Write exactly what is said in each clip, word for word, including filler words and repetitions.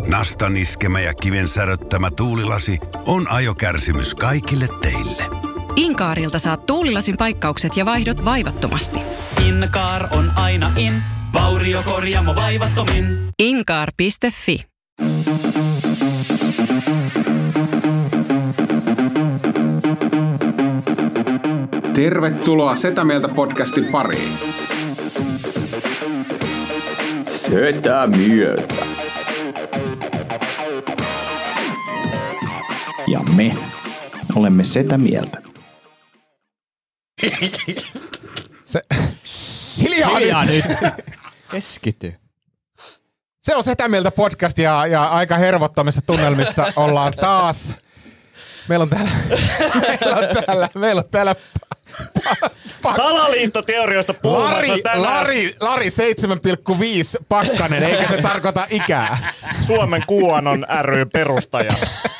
Nastan iskemä ja kiven säröttämä tuulilasi on ajokärsimys kaikille teille. Inkaarilta saat tuulilasin paikkaukset ja vaihdot vaivattomasti. Inkaar on aina in, vauriokorjaamo vaivattomin. Inkaar piste fi. Tervetuloa Setä Mieltä podcastin pariin. Setä Mieltä. Ja me olemme Setä Mieltä. Se... Hiljaa, Hiljaa nyt! Keskity. Se on Setä Mieltä podcast ja, ja aika hervottomissa tunnelmissa ollaan taas. Meillä on täällä... meillä on täällä... Meillä on täällä pa, pa, Salaliittoteorioista puhumassa Lari, tänään. Lari, Lari seitsemän pilkku viisi Pakkanen, eikä se tarkoita ikää. Suomen QAnon ry perustaja.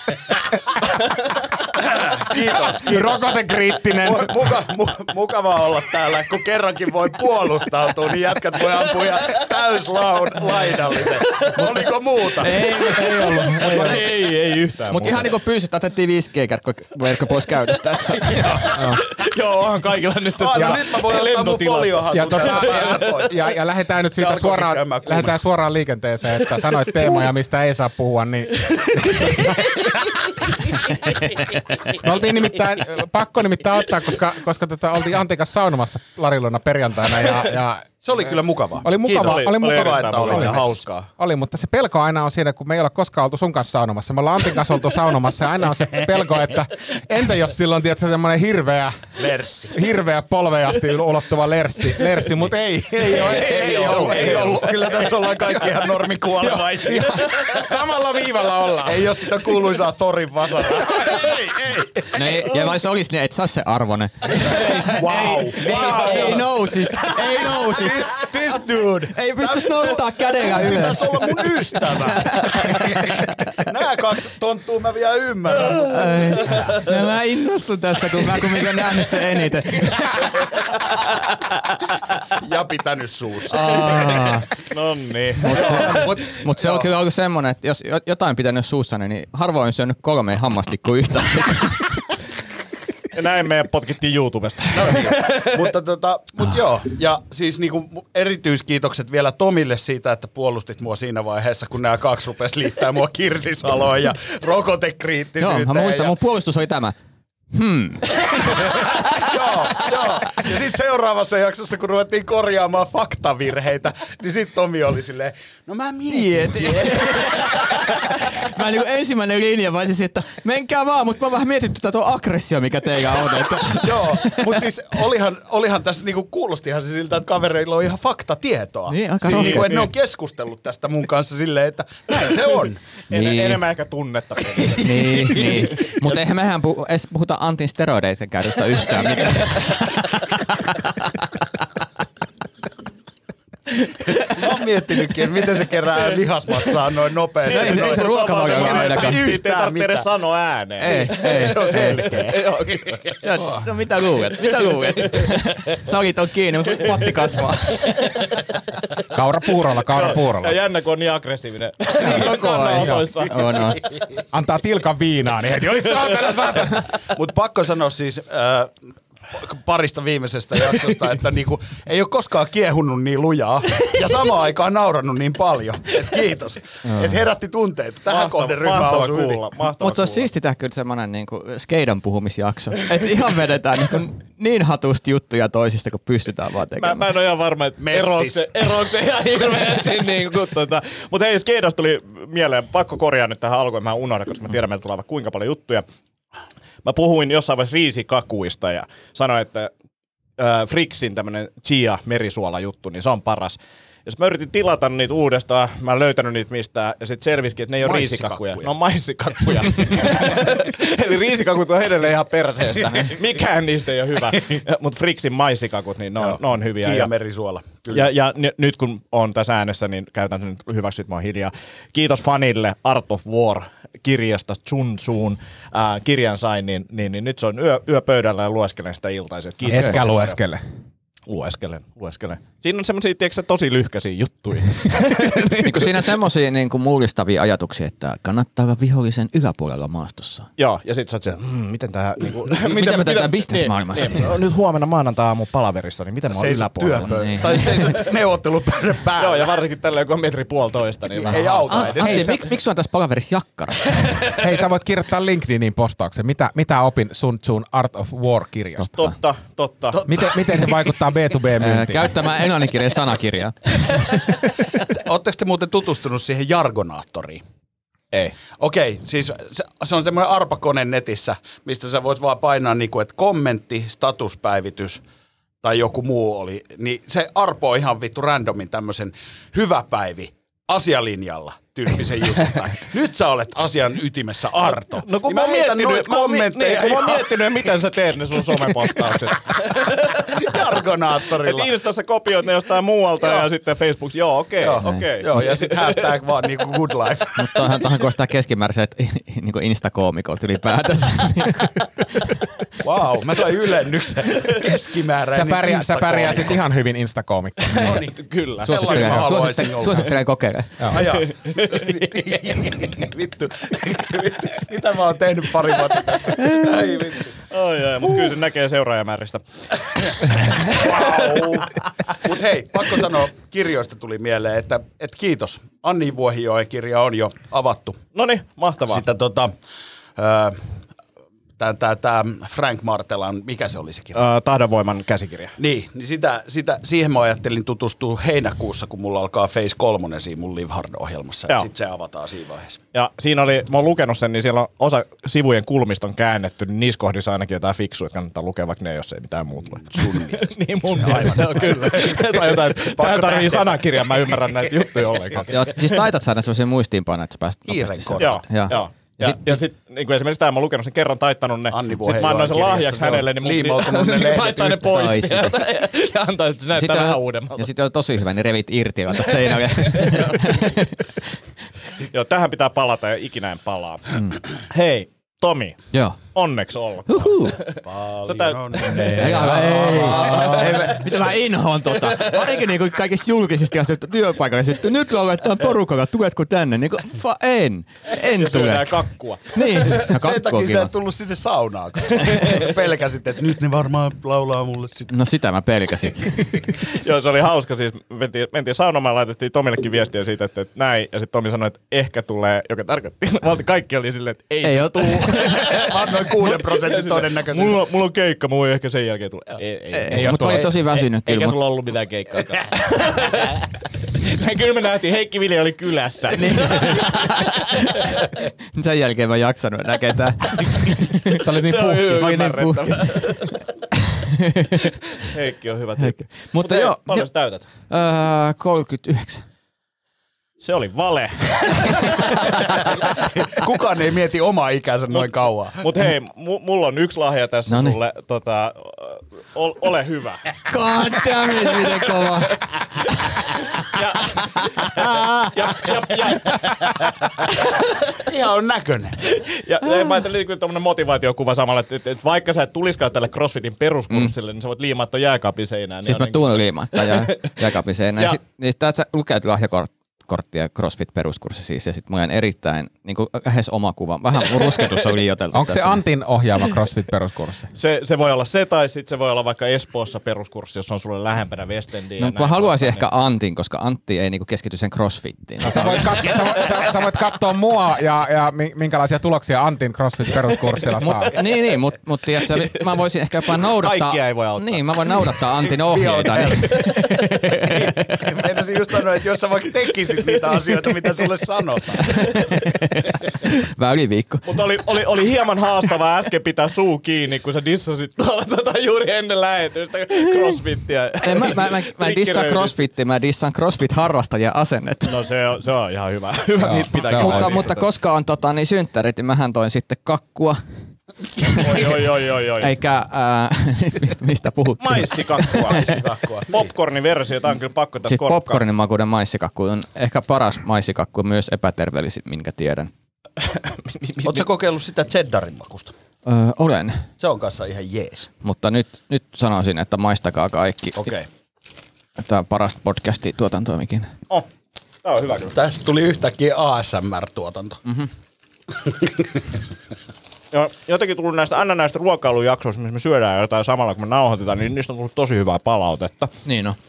Kiitos, kiitos. Rokotekriittinen. Muka, mu, mukava olla täällä, kun kerrankin voi puolustautua, niin jätkät voi ampua ihan täyslaidallisen. Oliko muuta? Ei, ei ollut. Ei, ollut. ei, ei yhtään Mutta ihan niin kuin pyysit, otettiin viisi G-verkko pois käytöstä. Joo, onhan kaikilla nyt. Ja, nyt mä voin ottaa mun foliohatun. Ja, tota, ja, ja, ja lähdetään nyt siitä suoraan, lähdetään suoraan liikenteeseen, että sanoit teemoja, mistä ei saa puhua, niin... Me oltiin nimittäin, pakko nimittäin ottaa, koska, koska tota, oltiin Antikas saunomassa Larilona perjantaina ja, ja se oli kyllä mukavaa. Oli mukavaa, oli, oli mukavaa, että oli, oli hauskaa. Oli, mutta se pelko aina on siinä, kun me ei ole koskaan oltu sun kanssa saunomassa. Me ollaan Antin kanssa oltu saunomassa ja aina on se pelko, että entä jos silloin tiedätkö semmoinen hirveä, lerssi. hirveä polvejasti ulottuva lerssi, lerssi mutta ei, ei, ole, ei, ei, ei ollut, ei ollut. Kyllä tässä ollaan kaikki ihan normikuolevaisia. Samalla viivalla ollaan. Ei ole sitä kuuluisaa torin vasara. ei, ei. No ei, ja vai se olisi niin, et saa se arvonen. Wow. Ei, wow. ei, ei nousis, ei nousis. This, this dude. Ei pystys nostaa kädellä ylös. Pitäis olla mun ystävä. Nää kaksi tonttuu mä vielä ymmärrän. Ja mä innostun tässä, kun mä kumminkin on nähnyt sen eniten. Ja pitänyt suussa. Noniin. Mutta mut, mut se on kyllä ollut semmonen, että jos jotain pitänyt suussa, niin harvoin on syönyt kolme hammastikkua yhtään. Ja näin meidän potkittiin YouTubesta. No, mutta tota, mut joo, ja siis niinku erityiskiitokset vielä Tomille siitä, että puolustit mua siinä vaiheessa, kun nämä kaksi rupes liittää mua Kirsisaloon ja rokotekriittisyyteen. Joo, mä muistan, ja... mun puolustus oli tämä. Hmm. joo, joo. Ja sit seuraavassa jaksossa, kun ruvettiin korjaamaan faktavirheitä, niin sit Tomi oli silleen, no mä mietin. Mä niinku ensimmäinen linja vaan siis, että menkää vaan, mutta mä vähän mietin tätä tuo aggressio, mikä teillä on. Että... joo, mutta siis olihan, olihan tässä, niinku kuulostihan se siltä, että kavereilla on ihan faktatietoa. Niin, aika siis, niinku, että ne on keskustellut tästä mun kanssa silleen, että näin se on. Niin. En, enemmän ehkä tunnetta. niin, niin. Mutta eihän mehän puhu, edes puhuta Antin steroideiden käytöstä yhtään mitään. Mä oon miettinytkin, että miten se kerää lihasmassaa noin nopeasti. Ei, ei se ruokavalio ainakaan. Ei tarvitse edes sanoa ääneen. Ei, ei. Se on selkeä. No mitä luulet? Mitä luulet? Sakit on kiinni, mutta patti kasvaa. Kaurapuurolla, kaurapuurolla. Ja jännä, kun on niin aggressiivinen. Koko ajan. On, on. Antaa tilkan viinaa, niin heti, oi saatana, saatana. Mut pakko sanoa siis... Äh, parista viimeisestä jaksosta, että niinku, ei ole koskaan kiehunut niin lujaa ja samaan aikaan naurannut niin paljon. Et kiitos. Et herätti tunteita. Tähän kohden ryhmä osui yli. Mutta se on siisti tehdä kyllä semmonen niinku skeidan puhumisjakso. Että ihan vedetään niinku niin hatusti juttuja toisista, kun pystytään vaan tekemään. Mä, mä en ole ihan varma, että eroako se ihan hirveästi. Niin tota. Mutta hei, skeidasta tuli mieleen, pakko korjaa nyt tähän alkuun, mä unohdan, koska mä tiedän, meillä tulee kuinka paljon juttuja. Mä puhuin jossain vaiheessa riisikakuista ja sanoin, että äh, Frixin tämmönen chia merisuola-juttu, niin se on paras. Jos mä yritin tilata niitä uudestaan, mä en löytänyt niitä mistään, ja sit selvisikin, että ne ei ole riisikakkuja. Ne on maissikakkuja. Eli riisikakut on edelleen ihan perseestä. Mikään niistä ei ole hyvä. Mutta Frixin maissikakut, niin ne on, ne on hyviä. Kia merisuola. Ja, ja n- nyt kun on tässä äänessä, niin käytän nyt hyväksyt mua hiljaa. Kiitos fanille Art of War -kirjasta Sun Tsun äh, kirjan sain, niin, niin, niin nyt se on yö, yöpöydällä ja lueskelen sitä iltaiset. Etkä lueskele. Lueskelen, lueskelen. Siinä on semmosia, tiedätkö, tosi lyhkäisiä juttuja. Niin kuin siinä semmosia niin kuin mullistavia ajatuksia, että kannattaa olla vihollisen yläpuolella maastossa. Joo, ja sit sä oot siellä, mmm, miten tää... Niinku, miten, miten me tehdään bisnesmaailmassa? Niin, niin, nyt huomenna maanantai-aamun palaverissa, niin miten mä oon yläpuolella? Niin. Tai se neuvottelupöydän päällä. Joo, ja varsinkin tällä kun on metri puolitoista, niin vähän Ei auta Ah, edes. Antti, mik, miksi on tässä palaverissa jakkara? Hei, sä voit kirjoittaa LinkedInin postauksen. Mitä, mitä opin Sun Tsun Art of War-kirjasta? Totta, totta. Miten, miten se vaikuttaa B two B myyntiin? Käyttämään englanninkielinen sanakirjaa. Oletteko te muuten tutustunut siihen Jargonaattoriin? Ei. Okei, siis se, se on semmoinen arpakone netissä, mistä sä voit vaan painaa niinku, että kommentti, statuspäivitys tai joku muu oli. Niin se arpoo ihan vittu randomin tämmöisen hyvä päivi asialinjalla tyyppisen jutun. Nyt sä olet asian ytimessä, Arto. No kun niin mä, oon heitän miettinyt, noita mä, oon, kommentteja. niin, kun mä oon miettinyt, miten sä teet ne sun somepostaukset. Jargonaattorilla. Et Instassa kopioit ne jostain muualta ja sitten Facebookissa, joo okei, Joo, okei. Joo, ja sitten hashtag vaan niinku good life. Mutta toihan, toihan kuulostaa keskimääräiset niin Insta-koomikolta ylipäätänsä. Wow, mä sain ylennyksen. Keskimääräinen Sä, pärjää, sä Insta-koomikko. pärjäsit ihan hyvin Insta-koomikko. No niin, kyllä. Sellainen mä Suosittelen, haluaisin suosittelen, olla. suosittelen kokeilemaan. Ajaa. Vittu. Vittu. Mitä mä oon tehnyt pari vuotta tässä? Ai vittu. Ai, ai, mutta kyllä se näkee seuraajamääristä. Wow. Mut hei, pakko sanoa, kirjoista tuli mieleen, että, että kiitos. Anni Vuohijoen kirja on jo avattu. Noniin, mahtavaa. Sitä tota... Öö, Tää, tää, tää Frank Martelan, mikä se oli se kirja? Uh, Tahdonvoiman käsikirja. Niin, niin sitä, sitä, siihen mä ajattelin tutustua heinäkuussa, kun mulla alkaa Phase kolme siinä mun Live Hard-ohjelmassa. Sitten se avataan siinä vaiheessa. Ja siinä oli, mä oon lukenut sen, niin siellä on osa sivujen kulmista on käännetty, niin niissä kohdissa ainakin jotain fiksua, että kannattaa lukea, vaikka ne, jos ei mitään muuta tule. Sun mielestä. Niin mun mielestä, joo, kyllä. Tai jotain, tähän tarvii sanakirjan, mä ymmärrän näitä juttuja ollenkaan. Joo, siis taitat saada sellaisia muistiinpanoja, että sä pääset nopeasti Kiiren seuraamaan. Joo, Joo. joo. Ja, Sit- ja sitten niin esimerkiksi tämä, mä oon lukenut sen kerran, taittanut ne, Anni sitten mä annoin sen Vuohijoen lahjaksi kirjassa, hänelle, se niin on mun liimautunut ne piti lehdet taittaa ne yhteen. pois Ai, sieltä ja antaa, että se näyttää Sitten vähän on, uudemmalta. ja sitten on tosi hyvä, niin revit irti ja laitat seinälle. Joo, tähän pitää palata ja ikinä en palaa. Hei, Tomi, Joo. onneksi olkoon. Sä täyt- Ei, ei, ei, ei, mitä mä inhoon tota. Varsinkin niinku kaikissa julkisesti asioita työpaikalla. Sitten nyt lauletaan porukalla, tuletko tänne? Niinku, fa, en. En ja tule. syödään kakkua. Niin, no Sen kakku on takia sä kiva. et tullut sinne saunaan, koska sä pelkäsit, että nyt ne varmaan laulaa mulle sitten. No sitä mä pelkäsin. Joo, se oli hauska. Siis mentiin, mentiin saunomaan, laitettiin Tomillekin viestiä siitä, että, että näin. Ja sitten Tomi sanoi, että ehkä tulee, joka tarkoitti. Valti kaikki oli silleen, että ei, Ei se oo tuu. Mä annoin kuuden prosentin todennäköisesti. Mulla, mulla on keikka, mulla ei ehkä sen jälkeen tule. Ei, ei, ei, Ei, mutta mä olin tosi väsynyt Eikä kyllä. sulla ollut mitään keikkaa. Näin kyllä me nähtiin, Heikki Vili oli kylässä. Niin. Sen jälkeen mä en jaksanut enää ketään. Sä olit niin Se on puhki. hyvin Mä olin niin ymmärrettävää. Heikki on hyvä tyyppi. Mutta hei, joo, paljon jo, sä täytät? öö, kolmekymmentäyhdeksän. Se oli vale. Kukaan ei mieti omaa ikänsä noin kauan. Mut hei, mu- mulla on yksi lahja tässä Noniin. sulle. Tota, ol, ole hyvä. God damn it, miten kova. Ja, ja, ja, ja, Ihan on näköinen. ja, ja mä ajattelin niin tommonen motivaatiokuva samalla, että, että, että vaikka sä et tuliskaan tälle CrossFitin peruskurssille, mm. niin sä voit liimaa ton jääkaapin seinään. Niin Siis on mä niin- tuun liimatta ja jääkaapin seinään. Ja- Ja sit, niin tässä lukee lahjakorttia CrossFit-peruskurssi siis, ja sit mulla on erittäin, niinku lähes oma kuva. Vähän mun rusketus on liioiteltu. Onko se tässä. Antin ohjaama CrossFit-peruskurssi? Se, se voi olla se, tai sitten se voi olla vaikka Espoossa peruskurssi, jos on sulle lähempänä Westendiä. No ja mä näin haluaisin poispäin, ehkä Antin, koska Antti ei niinku keskity sen CrossFittiin. No, sä, voit kat- sä, voit- sä, sä voit katsoa mua ja, ja mi- minkälaisia tuloksia Antin CrossFit-peruskurssilla saa. Niin, niin, mutta mut, tiedätkö, mä voisin ehkä jopa noudattaa... Kaikkia ei voi auttaa. Niin, mä voin noudattaa Antin ohjeita. niin. Meinasin just sanoa, että jos sä vaikka tekisit niitä asioita, mitä sulle sanotaan. Väliviikko. Mutta oli, oli, oli hieman haastavaa äsken pitää suu kiinni, kun sä dissasit tuolla tota juuri ennen lähetystä CrossFittiä. En, mä, mä, mä, mä en dissaan Likkiröidyt. CrossFittia, mä dissaan CrossFit-harrastajien asennetta. No se on, se on ihan hyvä. Hyvä, Joo, niitä pitää se on Mutta, oikein. mutta koska on tota, niin synttärit, niin mähän toin sitten kakkua. Oi, oi, oi, oi, oi. Eikä, ää, mistä puhuttiin? Maissikakkua. Popcorniversio, tää on kyllä pakko tästä Siis korkkaa. popcornin makuuden maissikakku on ehkä paras maissikakku, myös epäterveellisin, minkä tiedän. Ootko sä kokeillut sitä cheddarin makusta? Öö, olen. Se on kanssa ihan jees. Mutta nyt, nyt sanoisin, että maistakaa kaikki. Okei. Okay. Tämä on parasta podcasti tuotantoimikin. Oh, tää on hyvä kyllä. Tästä tuli yhtäkkiä A S M R-tuotanto. Mm-hmm. Ja jotenkin tullut näistä, aina näistä ruokailujaksoista, missä me syödään jotain samalla, kun me nauhoitetaan, niin niistä on tullut tosi hyvää palautetta. Niin on.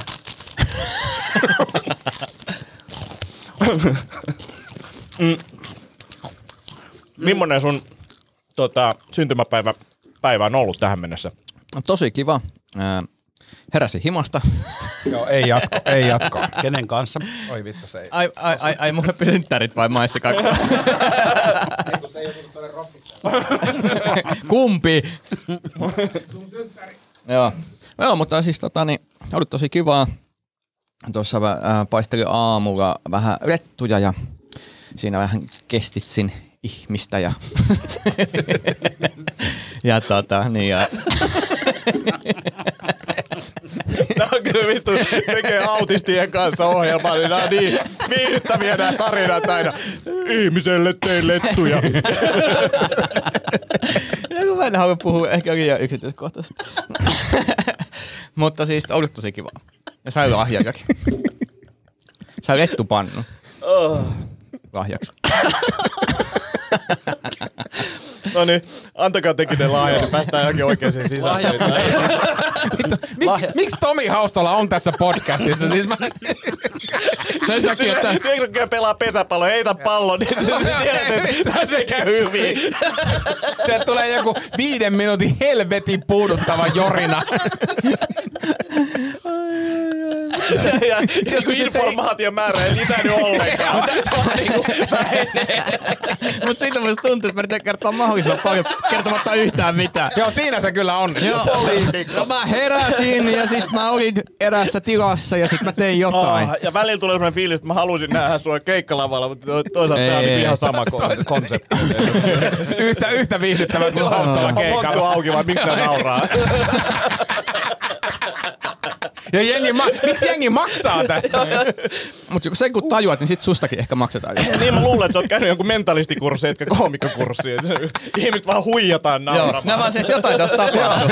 mm. Millainen sun tota, syntymäpäivä päivä on ollut tähän mennessä? Tosi kiva. Äh, heräsin himasta. Joo, ei jatko, ei jatko. Kenen kanssa? Oi vittu, se ei. Ai, ai, ai, ai mulle synttärit vai maissi kakku? Ei, kun se ei ole tullut tuonne rockittaan. Kumpi? Sun synttäri. Joo. Joo, mutta siis tota niin, oli tosi kivaa. Tuossa äh, paistelin aamulla vähän rettuja ja siinä vähän kestitsin ihmistä ja ja tota niin ja Tää on kyllä vittu, tekee autistien kanssa ohjelmaa, niin nää on niin viihdyttäviä nää tarinat aina. Ihmiselle tein lettuja. Ja mä en halua puhua ehkä liian yksityiskohtaisesti. Mutta siis oli tosi kivaa. Ja sai lahjajakin. Sai lettupannu. Oh. Lahjaksi. No niin, antakaa tekin ne lahjat, niin päästään johonkin oikeeseen sisään. Mik, miksi Tomi Haustola on tässä podcastissa? Siis mä... Sen takia, että... Tiedätkö, kun pelaa pesäpallo, heitä pallon, niin tiedät, että se käy hyvin. Sieltä tulee joku viiden minuutin helvetin puuduttava jorina. Ja jos informaation määrä ei lisäänny ollenkaan. Mutta siitä musta tuntuu, että mä yritän kertoa mahdollisimman paljon kertomatta yhtään mitään. Joo, siinä se kyllä on. No mä heräsin ja sit mä olin eräässä tilassa ja sit mä tein jotain. Oh, ja välillä tulee sellainen fiilis, että mä halusin nähdä sua keikkalavalla, mutta toisaalta tää on niin ihan sama konsepti. yhtä, yhtä viihdyttävää kuin Haustola keikalla. On monttu auki vai miksi nää nauraa? Ja jengi, ma- miksi jengi maksaa tästä? Mutta sen kun tajuat, niin sit sustakin ehkä maksetaan. Niin mä luulen, että sä oot käynyt jonkun mentalistikkurssi, etkä koomikkokurssi. Ihmiset vaan huijataan nauramaan. Joo, nää vaan se, että jotain tässä tapahtuu.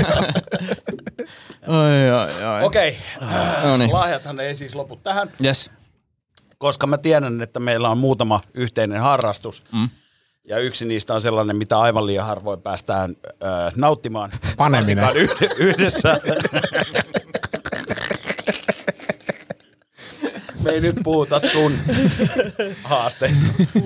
Oi, oi, oi. Okei, No niin. lahjathan ei siis lopu tähän, Yes. koska mä tiedän, että meillä on muutama yhteinen harrastus. Mm. Ja yksi niistä on sellainen, mitä aivan liian harvoin päästään äh, nauttimaan. Paneminen. Varsinkaan yhdessä. Me ei nyt puhuta sun haasteista.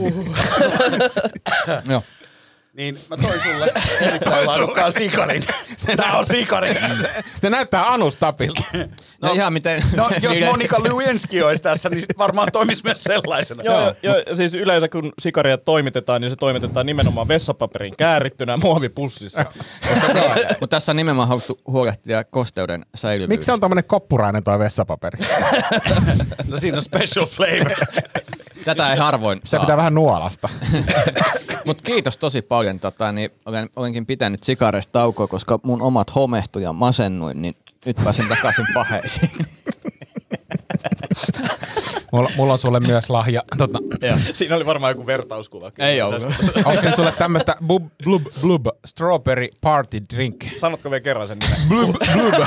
Joo. Niin mä toin sulle erittäin laadukkaan sikarin. Tää on sikari. Se, se näyttää anustapilta. No, no ihan miten... No jos Monika Lewinsky olisi tässä, niin sit varmaan toimisi myös sellaisena. Joo, joo, siis yleensä kun sikaria toimitetaan, niin se toimitetaan nimenomaan vessapaperin käärittynä muovipussissa. Mutta tässä on nimenomaan haluttu huolehtia kosteuden säilyvyydestä. Miksi se on tommonen koppurainen toi vessapaperi? No siinä on special flavor. Tätä ei harvoin Se saa. pitää vähän nuolasta. Mutta kiitos tosi paljon. Tota, niin olen, olenkin pitänyt sikareista taukoa, koska mun omat homehtui ja masennuin, niin nyt pääsen takaisin paheisiin. Mulla, mulla on sulle myös lahja. Tota, Siinä oli varmaan joku vertauskuva. Ei ollut. onkin sulle tämmöstä blub, blub, blub, strawberry party drink. Sanotko vielä kerran sen nimen? Blub, blub.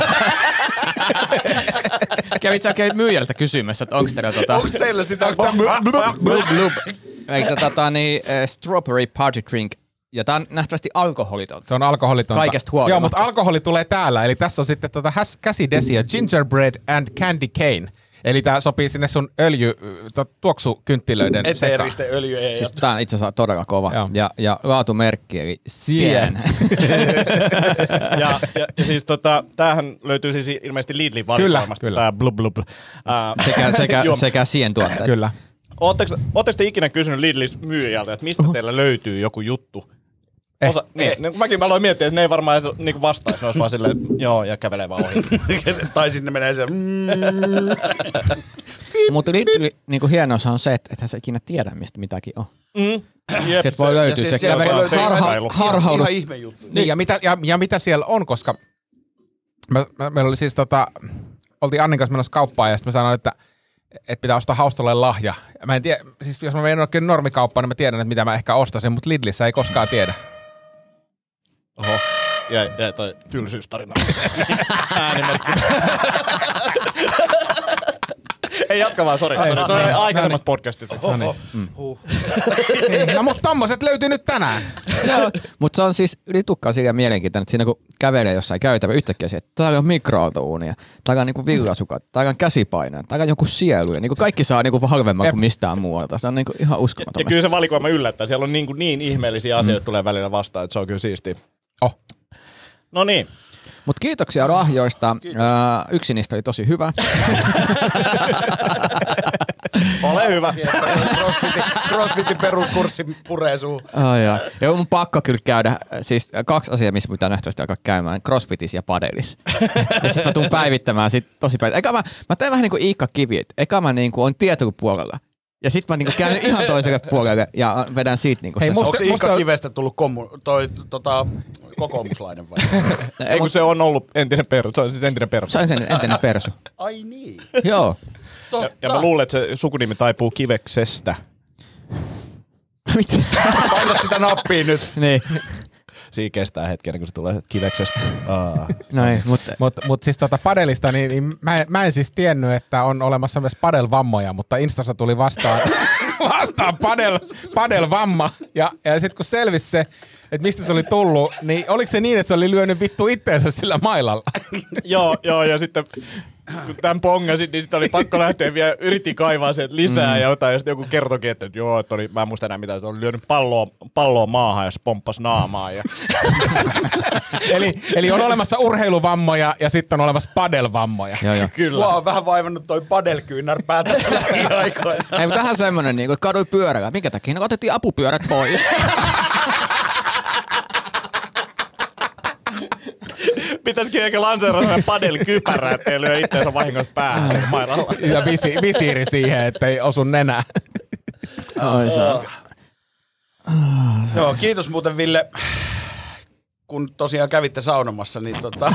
Kävit sä oikein myyjältä kysymässä, että onko teillä tota... Onko teillä sitä? blub, blub. Eikä tota niin, äh, strawberry party drink. Ja tää on nähtävästi alkoholitonta. Se on alkoholitonta. Kaikesta huolimatta. Joo, mutta alkoholi tulee täällä. Eli tässä on sitten tota käsidesia, gingerbread and candy cane. Eli tää sopii sinne sun öljy, to, tuoksukynttilöiden sekaan. Eteeristen öljy ei. Siis tää on itse asiassa todella kova. Joo. Ja, ja laatumerkki eli Sien. ja, ja, ja siis tota, tämähän löytyy siis ilmeisesti Lidlin valikoimasta. Kyllä, kyllä. Tää blub blub. Ää, sekä, sekä, Joo. sekä Sien tuotteet. Kyllä. Ootteko, ootteko te ikinä kysynyt Lidlin myyjältä, että mistä teillä löytyy joku juttu? Eh, Osa, niin, niin, mäkin mä aloin miettiä, että ne ei varmaan edes niin vastaisi, ne olisi vaan silleen, että joo, ja kävelee vaan ohi. Tai sinne menee se... Mutta Lidl niinku hienous on se, että ethän sä ikinä tiedä, mistä mitäkin on. Mm. Jep, Sieltä voi löytyä ja se, se- siellä kävelee voi löytyä harha, harhaudut. Ihan ihme juttu. Niin, ja mitä, ja, ja mitä siellä on, koska mä, mä, meillä oli siis tota, oltiin Annin kanssa menossa kauppaan ja sitten mä sanoin, että, että pitää ostaa Haustolle lahja. Ja mä en tiedä, siis jos mä menen oikein normikauppaan, niin mä tiedän, että mitä mä ehkä ostaisin, mutta Lidlissä ei koskaan tiedä. jäi, jäi toi tylsyystarina. Äänimerkki. Ei jatka vaan, sori. Se on aikaisemmasta podcastista. No niin. Mm. No mutta tommoset löytyi nyt tänään. Mutta se on siis ritukkaa sillä mielenkiintoinen, että siinä kun kävelee jossain käytävä yhtäkkiä se, että täällä on mikroaaltouunia, täällä on niinku villasukat, täällä on käsipainoja, täällä on joku sielu ja niinku kaikki saa niinku halvemman kuin mistään muualta. Se on niinku ihan uskomaton. Ja kyllä se valikoima yllättää. Siellä on niin, niin ihmeellisiä asioita mm. tulee välillä vastaan, että se on kyllä siistiä. Oh. No niin. Mutta kiitoksia lahjoista. Kiitos. Äh, yksi niistä oli tosi hyvä. Ole hyvä. Crossfitin, crossfitin peruskurssi puree suun. Oh, joo. Ja mun pakko kyllä käydä, siis kaksi asiaa, missä pitää nähtävästi alkaa käymään, crossfitis ja padelis. Ja sit mä tuun päivittämään sit tosi päin. Eikä mä, mä teen vähän niin kuin Iikka Kivi, että eikä mä niin kuin on tietopuolella. Ja sit mä niinku käyn ihan toiselle puolelle ja vedän siitä niinku Hei, se. musta, Onko Iikka Kivestä tullut kommu, toi, tota, kokoomuslainen vai? Ei kun se on ollut entinen persu, se on siis entinen persu. Se on sen entinen persu. Ai niin. Joo. Ja, ja mä luulen, että se sukunimi taipuu Kiveksestä. Mitä? Paina sitä nappia nyt. Niin. Siinä kestää hetken, kun se tulee Kiveksestä. Ah. Noin, mutta mut, mut siis tota padelista, niin, niin mä, mä en siis tiennyt, että on olemassa myös padelvammoja, mutta Instassa tuli vastaan, vastaan padel, padelvamma. Ja, ja sitten kun selvisi se, että mistä se oli tullut, niin oliko se niin, että se oli lyönyt vittu itteensä sillä mailalla? Joo, joo, ja sitten kun tämän pongasin, niin sitten oli pakko lähteä vielä, yritin kaivaa sieltä lisää mm. ja jotain, ja sitten joku kertokin, että joo, että oli, mä en muista enää mitään, että oli lyönyt palloa, palloa maahan ja se pomppasi naamaan. Ja... eli, eli on olemassa urheiluvammoja ja sitten on olemassa padelvammoja. Joo, joo. Kyllä. Mua on vähän vaivannut toi padelkyynärpää tässä lähiaikoina. Ei, mutta tähän semmonen, niin kuin kadui pyörällä. Minkä takia? No otettiin apupyörät pois. Pitäisikin ehkä lanseerata padelkypärää, ettei lyö itseensä vahingossa päähän sen mailalla. Ja visi, visiiri siihen, ettei osu nenää. Oi saa. Joo, kiitos muuten Ville, kun tosiaan kävitte saunomassa, niin tota,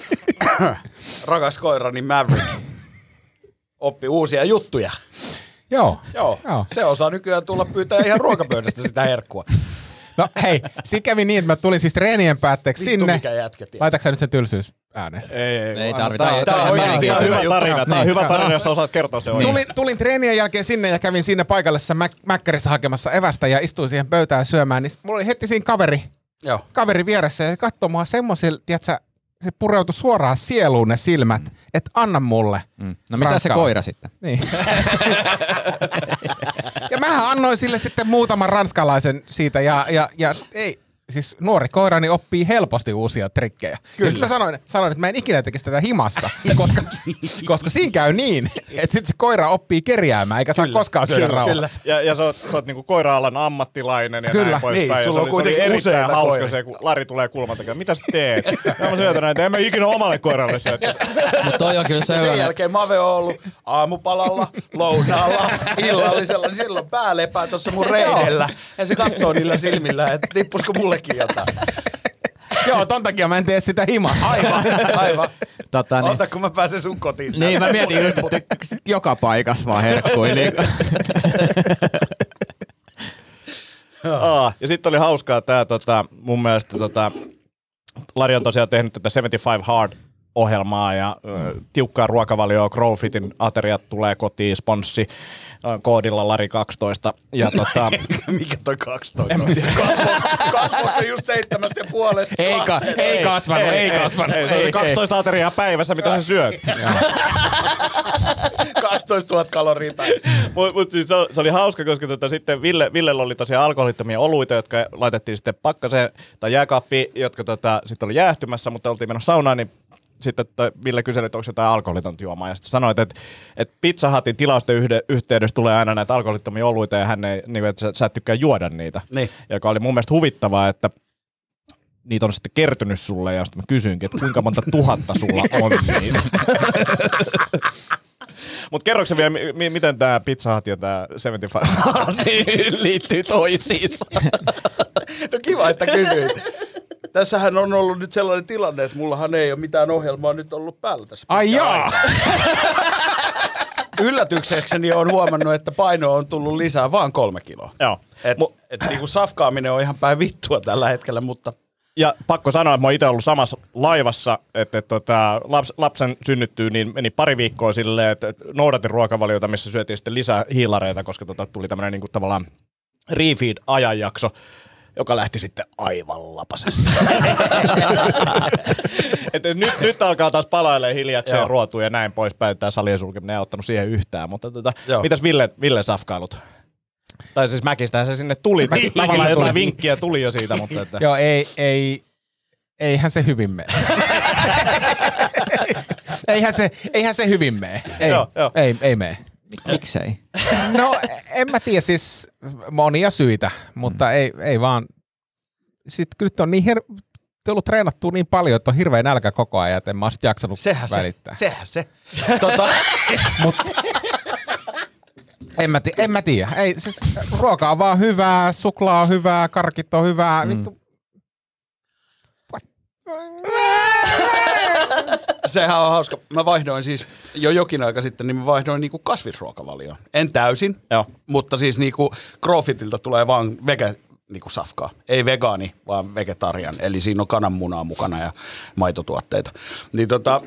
rakas koirani Maverick oppi uusia juttuja. Joo. Joo, Joo. Se osaa nykyään tulla pyytää ihan ruokapöydästä sitä herkkua. No hei, siinä kävi niin, että mä tulin siis treenien päätteeksi Vittu, sinne. mikä jätkä, tiedät. Laitatko sä nyt sen tylsyys ääneen? Ei, ei, ei tarvita. Tää, tää on oikein hyvä tarina. Tää on hyvä tarina, jos osaat kertoa se oikein. Tulin, tulin treenien jälkeen sinne ja kävin siinä paikallisessa Mäk- Mäkkärissä hakemassa evästä ja istuin siihen pöytään syömään. Niin mulla oli heti siinä kaveri, Joo. kaveri vieressä ja se katsoi mua semmoisilla, tiedätkö, se pureutui suoraan sieluun ne silmät, että anna mulle. Mm. No mitä se koira sitten? Niin. Ja mähän annoin sille sitten muutaman ranskalaisen siitä ja, ja, ja ei... Siis nuori koirani oppii helposti uusia trikkejä. Kyllä. Ja sitten mä sanoin, sanoin, että mä en ikinä tekisi tätä himassa, koska, koska siinä käy niin, että sitten se koira oppii kerjäämään, eikä saa koskaan syödä rauhassa. Ja, ja sä oot, sä oot niinku koira-alan ammattilainen ja kyllä, näin poispäin. Niin, sulla on kuitenkin erittäin hauska se, kun Lari tulee kulman takia. Mitä sä teet? Ja mä syötän näitä, en mä ikinä omalle koiralle syöttäisi. Mutta toi on kyllä sellainen. Sen jälkeen Mave on ollut aamupalalla, lounaalla, illallisella, niin silloin pää lepää tuossa mun reidellä. Ja se katsoo niillä silmillä, että tippusko mullekin jotain. Joo, ton takia mä en tee sitä himassa. Aivan, aivan. Tota, niin. Ota, kun mä pääsen sun kotiin. Niin, mä mietin just, että joka paikassa vaan herkkuin. Aa, ja sitten oli hauskaa tää tota, mun mielestä tota, Lari on tosiaan tehnyt tätä seitsemänkymmentäviisi Hard ohjelmaa ja ö, tiukkaa ruokavalioa, Growfitin ateriat tulee kotiin, sponssi ö, koodilla Lari kaksitoista. Ja tota, mikä toi kaksitoista? En tiedä. Kasvoiko se just seitsemästä ja puolesta? Ei, ka- ei kasvanut, ei, ei kasvanut. Ei, ei, se on kaksitoista ateriaa päivässä, mitä sä syöt. kaksitoista tuhatta kaloria päivässä. Mutta mut siis se, se oli hauska, koska tota, sitten Ville, Villellä oli tosiaan alkoholittomia oluita, jotka laitettiin sitten pakkaseen tai jääkaappiin, jotka tota, sitten oli jäähtymässä, mutta oltiin menossa saunaan, niin sitten Ville kyseli, että onko jotain alkoholitonta juomaa. Ja sitten sanoit, että, että Pizza Hutin tilausten yhteydessä tulee aina näitä alkoholittomia oluita ja hän ei, niin kuin, että sä, sä et tykkää juoda niitä. Niin. Joka oli mun mielestä huvittavaa, että niitä on sitten kertynyt sulle ja sitten mä kysyinkin, että kuinka monta tuhatta sulla on niitä. Mutta kerroksä vielä, m- miten tämä Pizza Hut ja tämä seitsemänkymmentäviisi liittyy toisiinsa? No kiva, että kysyit. Tässähän on ollut nyt sellainen tilanne, että mullahan ei ole mitään ohjelmaa nyt ollut päällä tässä. Ai jaa! Yllätyksekseni on huomannut, että paino on tullut lisää vaan kolme kiloa. Joo. Et, Mu- et niinku safkaaminen on ihan päin vittua tällä hetkellä, mutta... Ja pakko sanoa, että mä oon itse ollut samassa laivassa, että, että tota, laps, lapsen synnyttyy, niin meni pari viikkoa silleen, että, että noudatin ruokavaliota, missä syötiin sitten lisää hiilareita, koska tota, tuli tämmöinen niin kuin tavallaan refeed-ajanjakso, joka lähti sitten aivan lapasesta. että nyt, nyt alkaa taas palailemaan hiljakseen ruotuun ja näin poispäin. Tämä salien sulkeminen ei auttanut siihen yhtään, mutta tota, mitäs Ville, Ville safkailut? Tai siis Mäkistähän se sinne tuli. Niin, tavallaan jotain vinkkiä tuli jo siitä, mutta että... Joo, ei, ei, eihän se hyvin mene. eihän, se, eihän se hyvin mene. Ei, joo, joo. ei, ei mene. Miksei? No, en mä tiedä, siis monia syitä, mutta mm. ei, ei vaan. Sitten nyt on niin her- tullut treenattua niin paljon, että on hirveä nälkä koko ajan, että en mä oon sit jaksanut sehän välittää. Se, sehän se. tota, Mut, en mä, tii- en mä tiedä. Ei, siis ruoka on vaan hyvää, suklaa on hyvää, karkit on hyvää. Mm. Vittu. Sehän on hauska. Mä vaihdoin siis jo jokin aika sitten, niin mä vaihdoin niinku kasvisruokavalioon. En täysin, Joo. mutta siis niinku Crofitilta tulee vaan vege niinku safkaa. Ei vegaani, vaan vegetarian. Eli siinä on kananmunaa mukana ja maitotuotteita. Niin tota,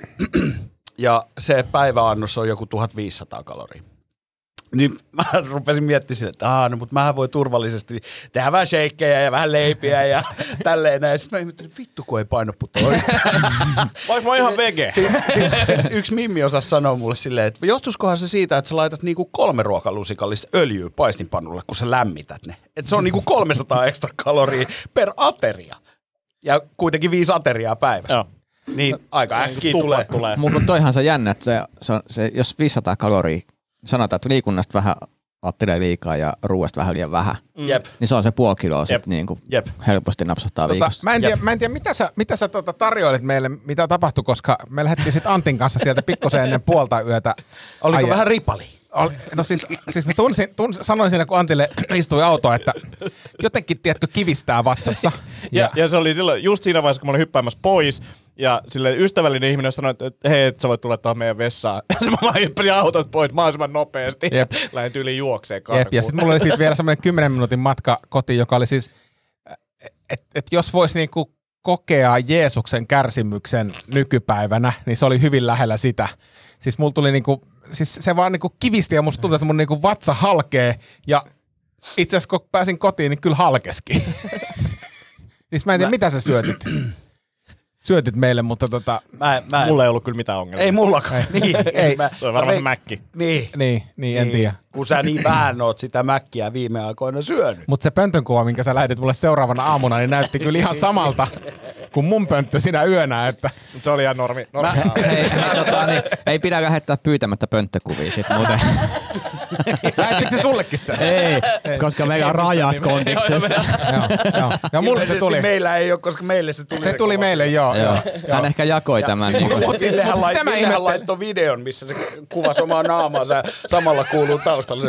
ja se päiväannos on joku tuhatviisisataa kaloria. Niin mä rupesin miettimään, että aah, no mut mähän voi turvallisesti tehdä vähän sheikkejä ja vähän leipiä ja tälleen näin. Sitten mä ihmettelin, vittu kun ei painoputta ole. Vaikka mä oon ihan vege. Sitten sit, sit yksi mimmi osasi sanoa mulle silleen, että johtuisikohan se siitä, että sä laitat niinku kolme ruokalusikallista öljyä paistinpannulle, kun sä lämmität ne. Että se on niinku kolmesataa ekstra kaloria per ateria. Ja kuitenkin viisi ateriaa päivässä. Joo. Niin aika äkkiä tulee. tulee. Mutta toihan se jännä, että se, se, se, jos viisisataa kaloria, sanotaan, että liikunnasta vähän ajattelee liikaa ja ruuasta vähän liian vähän, Jep. niin se on se puoli kiloa sit niinku Jep. helposti napsahtaa Tota, viikossa. mä en tiedä, mä en tiedä mitä sä, mitä sä tota tarjoilit meille, mitä tapahtui, koska me lähdettiin sitten Antin kanssa sieltä pikkusen ennen puolta yötä. Oliko ajaa. vähän ripali? Oli, no siis, siis mä tunsin, tunsin, sanoin siinä, kun Antille istui autoa, että jotenkin, tiedätkö, kivistää vatsassa. Ja, ja, ja se oli silloin just siinä vaiheessa, kun mä olin hyppäämässä pois, ja sille ystävällinen ihminen sanoi, että hei, et sä voit tulla tuohon meidän vessaan. Ja mä vaan hyppäsin autosta pois mahdollisimman nopeasti. Jep. Lähdin tyyliin juokseen karkuun. Jep, ja sitten mulla oli siitä vielä semmoinen kymmenen minuutin matka kotiin, joka oli siis, että et jos voisi niinku kokea Jeesuksen kärsimyksen nykypäivänä, niin se oli hyvin lähellä sitä. Siis mulla tuli niinku, siis se vaan niinku kivisti ja musta tuntui, että mun niinku vatsa halkee ja itse asiassa kun pääsin kotiin, niin kyllä halkeskin. Siis mä en tiedä, mä... mitä sä syötit. Syötit meille, mutta tota... Mä, mä Mulla ei ollut kyllä mitään ongelmaa. Ei mullakaan. Niin, ei. Mä, Se on varmaan mä, se mäkki. Niin. Niin, niin, en tiedä. Kun sä niin vähän oot sitä mäkkiä viime aikoina syönyt. Mutta se pöntönkuva, minkä sä lähetit mulle seuraavana aamuna, niin näytti kyllä ihan samalta kuin mun pönttö sinä yönä. Että... Se oli ihan normi. normi. Mä, ei, tota, niin, ei pidä lähettää pyytämättä pönttökuvia sit muuten. Lähettikö se sullekin sen? Ei, koska meillä on rajat kondiksessa. Joo, joo. Ja mulle se tuli. Meillä ei ole, koska meille se tuli. Se tuli meille, joo. Joo. Hän ehkä jakoi tämän. Siis, niin mutta siis sehän Mut lait, sitä mä hän ihmettelin. laittoi videon, missä se kuvasi omaa naamaansa ja samalla kuuluu taustalla.